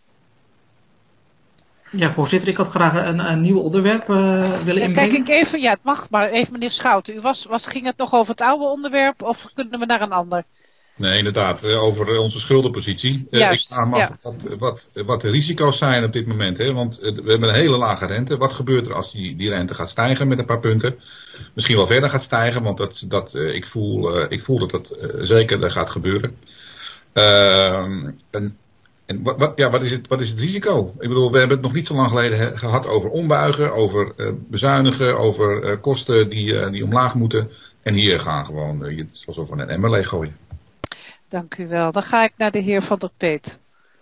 Ja, voorzitter, ik had graag een, een nieuw onderwerp uh, willen Ja, inbrengen. kijk ik even, ja het mag, maar even meneer Schouten. U was, was, ging het nog over het oude onderwerp of kunnen we naar een ander? Nee, inderdaad, over onze schuldenpositie. Juist, ik vraag me af ja. wat, wat, wat de risico's zijn op dit moment. Hè? Want we hebben een hele lage rente. Wat gebeurt er als die, die rente gaat stijgen met een paar punten? Misschien wel verder gaat stijgen, want dat, dat, ik, voel, ik voel dat dat zeker gaat gebeuren. Uh, en en wat, wat, ja, wat, is het, wat is het risico? Ik bedoel, we hebben het nog niet zo lang geleden he, gehad over ombuigen, over uh, bezuinigen, over uh, kosten die, uh, die omlaag moeten. En hier gaan gewoon, uh, alsof we een emmer leeggooien. Dank u wel. Dan ga ik naar de heer Van der Peet.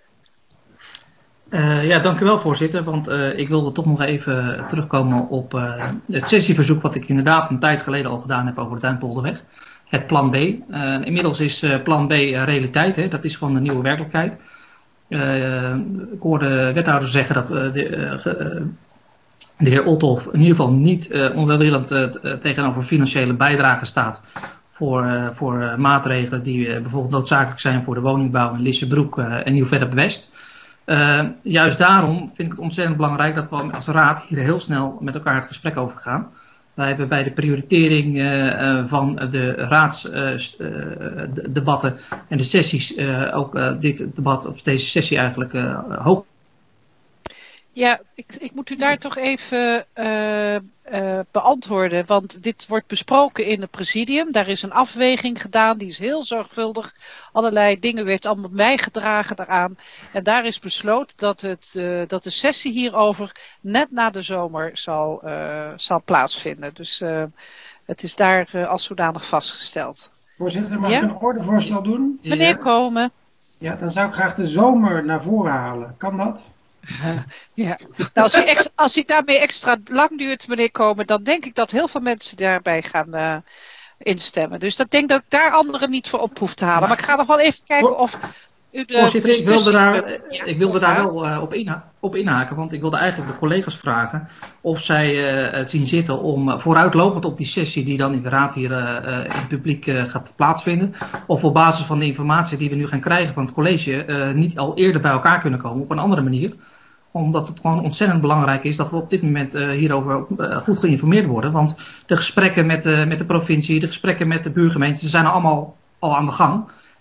Uh, ja, dank u wel voorzitter, want uh, ik wilde toch nog even terugkomen op uh, het sessieverzoek wat ik inderdaad een tijd geleden al gedaan heb over de Duinpolderweg. Het plan B. Uh, inmiddels is uh, plan B uh, realiteit, hè? Dat is gewoon een nieuwe werkelijkheid. Uh, ik hoorde wethouder zeggen dat uh, de, uh, uh, de heer Olthoff in ieder geval niet uh, onwelwillend uh, tegenover financiële bijdragen staat voor, uh, voor uh, maatregelen die uh, bijvoorbeeld noodzakelijk zijn voor de woningbouw in Lissebroek uh, en Nieuw-Vennep-West. Uh, juist daarom vind ik het ontzettend belangrijk dat we als raad hier heel snel met elkaar het gesprek over gaan. Wij hebben bij de prioritering uh, uh, van de raadsdebatten uh, uh, en de sessies uh, ook uh, dit debat, of deze sessie eigenlijk uh, hoog. Ja, ik, ik moet u daar toch even uh, uh, beantwoorden, want dit wordt besproken in het presidium. Daar is een afweging gedaan, die is heel zorgvuldig. Allerlei dingen, u heeft allemaal bijgedragen daaraan. En daar is besloten dat, het, uh, dat de sessie hierover net na de zomer zal, uh, zal plaatsvinden. Dus uh, het is daar uh, als zodanig vastgesteld. Voorzitter, mag ja? ik een ordevoorstel doen? Meneer Ja. Komen. Ja, dan zou ik graag de zomer naar voren halen. Kan dat? Uh, ja. Nou, als, hij ex, als hij daarmee extra lang duurt, meneer Komen, dan denk ik dat heel veel mensen daarbij gaan uh, instemmen. Dus dat denk dat ik daar anderen niet voor op hoef te halen. Maar ik ga nog wel even kijken of u de Voorzitter, ik wilde daar, kunt, ja, ik wilde daar gaat. wel uh, op, inha op inhaken, want ik wilde eigenlijk de collega's vragen of zij uh, het zien zitten om uh, vooruitlopend op die sessie die dan in de raad hier uh, uh, in het publiek uh, gaat plaatsvinden, of op basis van de informatie die we nu gaan krijgen van het college uh, niet al eerder bij elkaar kunnen komen op een andere manier. Omdat het gewoon ontzettend belangrijk is dat we op dit moment uh, hierover uh, goed geïnformeerd worden. Want de gesprekken met, uh, met de provincie, de gesprekken met de buurgemeenten, ze zijn allemaal al aan de gang.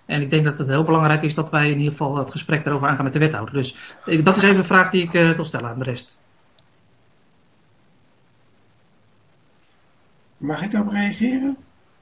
En ik denk dat het heel belangrijk is dat wij in ieder geval het gesprek daarover aangaan met de wethouder. Dus ik, dat is even een vraag die ik uh, wil stellen aan de rest. Mag ik daarop reageren?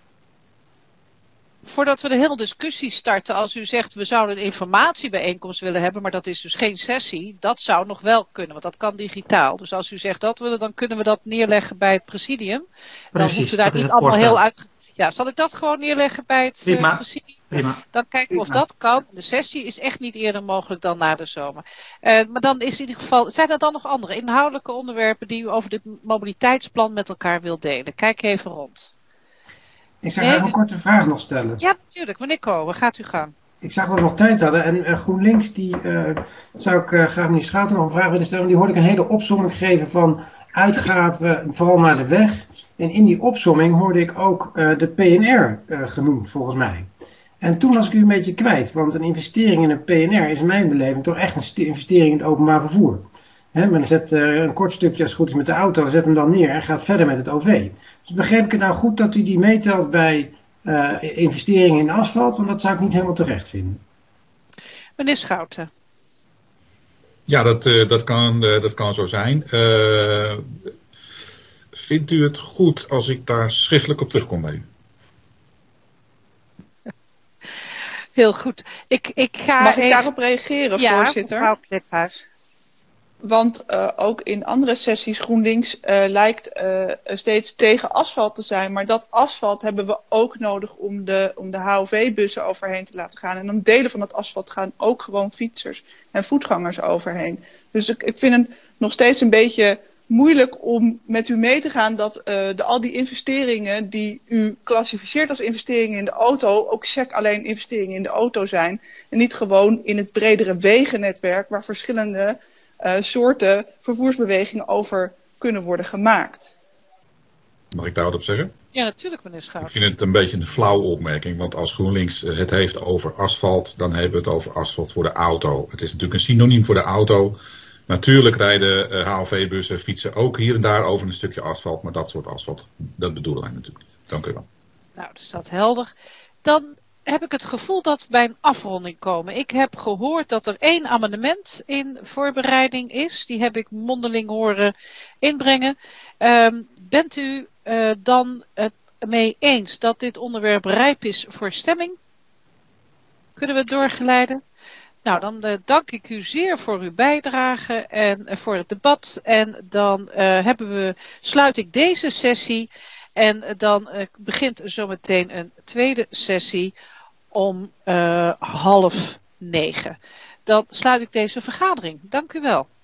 Voordat we de hele discussie starten, als u zegt we zouden een informatiebijeenkomst willen hebben, maar dat is dus geen sessie, dat zou nog wel kunnen, want dat kan digitaal. Dus als u zegt dat willen, dan kunnen we dat neerleggen bij het presidium. En dan hoeft u daar niet allemaal voorstel. heel uit. Ja, zal ik dat gewoon neerleggen bij het uh, presidium? Prima. Dan kijken we of dat kan. De sessie is echt niet eerder mogelijk dan na de zomer. Uh, maar dan is in ieder geval, zijn er dan nog andere inhoudelijke onderwerpen die u over dit mobiliteitsplan met elkaar wilt delen? Kijk even rond. Ik zou nee, een korte vraag nog stellen. Ja, natuurlijk. Meneer Kolen, gaat u gaan. Ik zag dat we nog tijd hadden. En uh, GroenLinks, die uh, zou ik uh, graag meneer Schouten nog een vraag willen stellen. Die hoorde ik een hele opsomming geven van uitgaven, vooral naar de weg. En in die opsomming hoorde ik ook uh, de P N R uh, genoemd, volgens mij. En toen was ik u een beetje kwijt. Want een investering in een P N R is in mijn beleving toch echt een investering in het openbaar vervoer. He, men zet uh, een kort stukje als het goed is met de auto, zet hem dan neer en gaat verder met het O V. Dus begreep ik het nou goed dat u die meetelt bij uh, investeringen in asfalt? Want dat zou ik niet helemaal terecht vinden. Meneer Schouten. Ja, dat, uh, dat, kan, uh, dat kan zo zijn. Uh, vindt u het goed als ik daar schriftelijk op terugkom bij u? Heel goed. Ik, ik ga Mag ik even... daarop reageren, ja, voorzitter? Mevrouw Kliphuis. Want uh, ook in andere sessies GroenLinks uh, lijkt uh, steeds tegen asfalt te zijn. Maar dat asfalt hebben we ook nodig om de, om de H O V-bussen overheen te laten gaan. En om delen van dat asfalt gaan ook gewoon fietsers en voetgangers overheen. Dus ik, ik vind het nog steeds een beetje moeilijk om met u mee te gaan dat uh, de, al die investeringen die u klassificeert als investeringen in de auto ook check alleen investeringen in de auto zijn. En niet gewoon in het bredere wegennetwerk waar verschillende Uh, soorten vervoersbewegingen over kunnen worden gemaakt. Mag ik daar wat op zeggen? Ja, natuurlijk, meneer Schouten. Ik vind het een beetje een flauwe opmerking, want als GroenLinks het heeft over asfalt, dan hebben we het over asfalt voor de auto. Het is natuurlijk een synoniem voor de auto. Natuurlijk rijden uh, H O V-bussen, fietsen ook hier en daar over een stukje asfalt, maar dat soort asfalt, dat bedoelen wij natuurlijk niet. Dank u wel. Nou, dus dat helder. Dan heb ik het gevoel dat we bij een afronding komen. Ik heb gehoord dat er één amendement in voorbereiding is. Die heb ik mondeling horen inbrengen. Um, bent u uh, dan het mee eens dat dit onderwerp rijp is voor stemming? Kunnen we het doorgeleiden? Nou, dan uh, dank ik u zeer voor uw bijdrage en uh, voor het debat. En dan uh, hebben we, sluit ik deze sessie. En uh, dan uh, begint zometeen een tweede sessie om uh, half negen. Dan sluit ik deze vergadering. Dank u wel.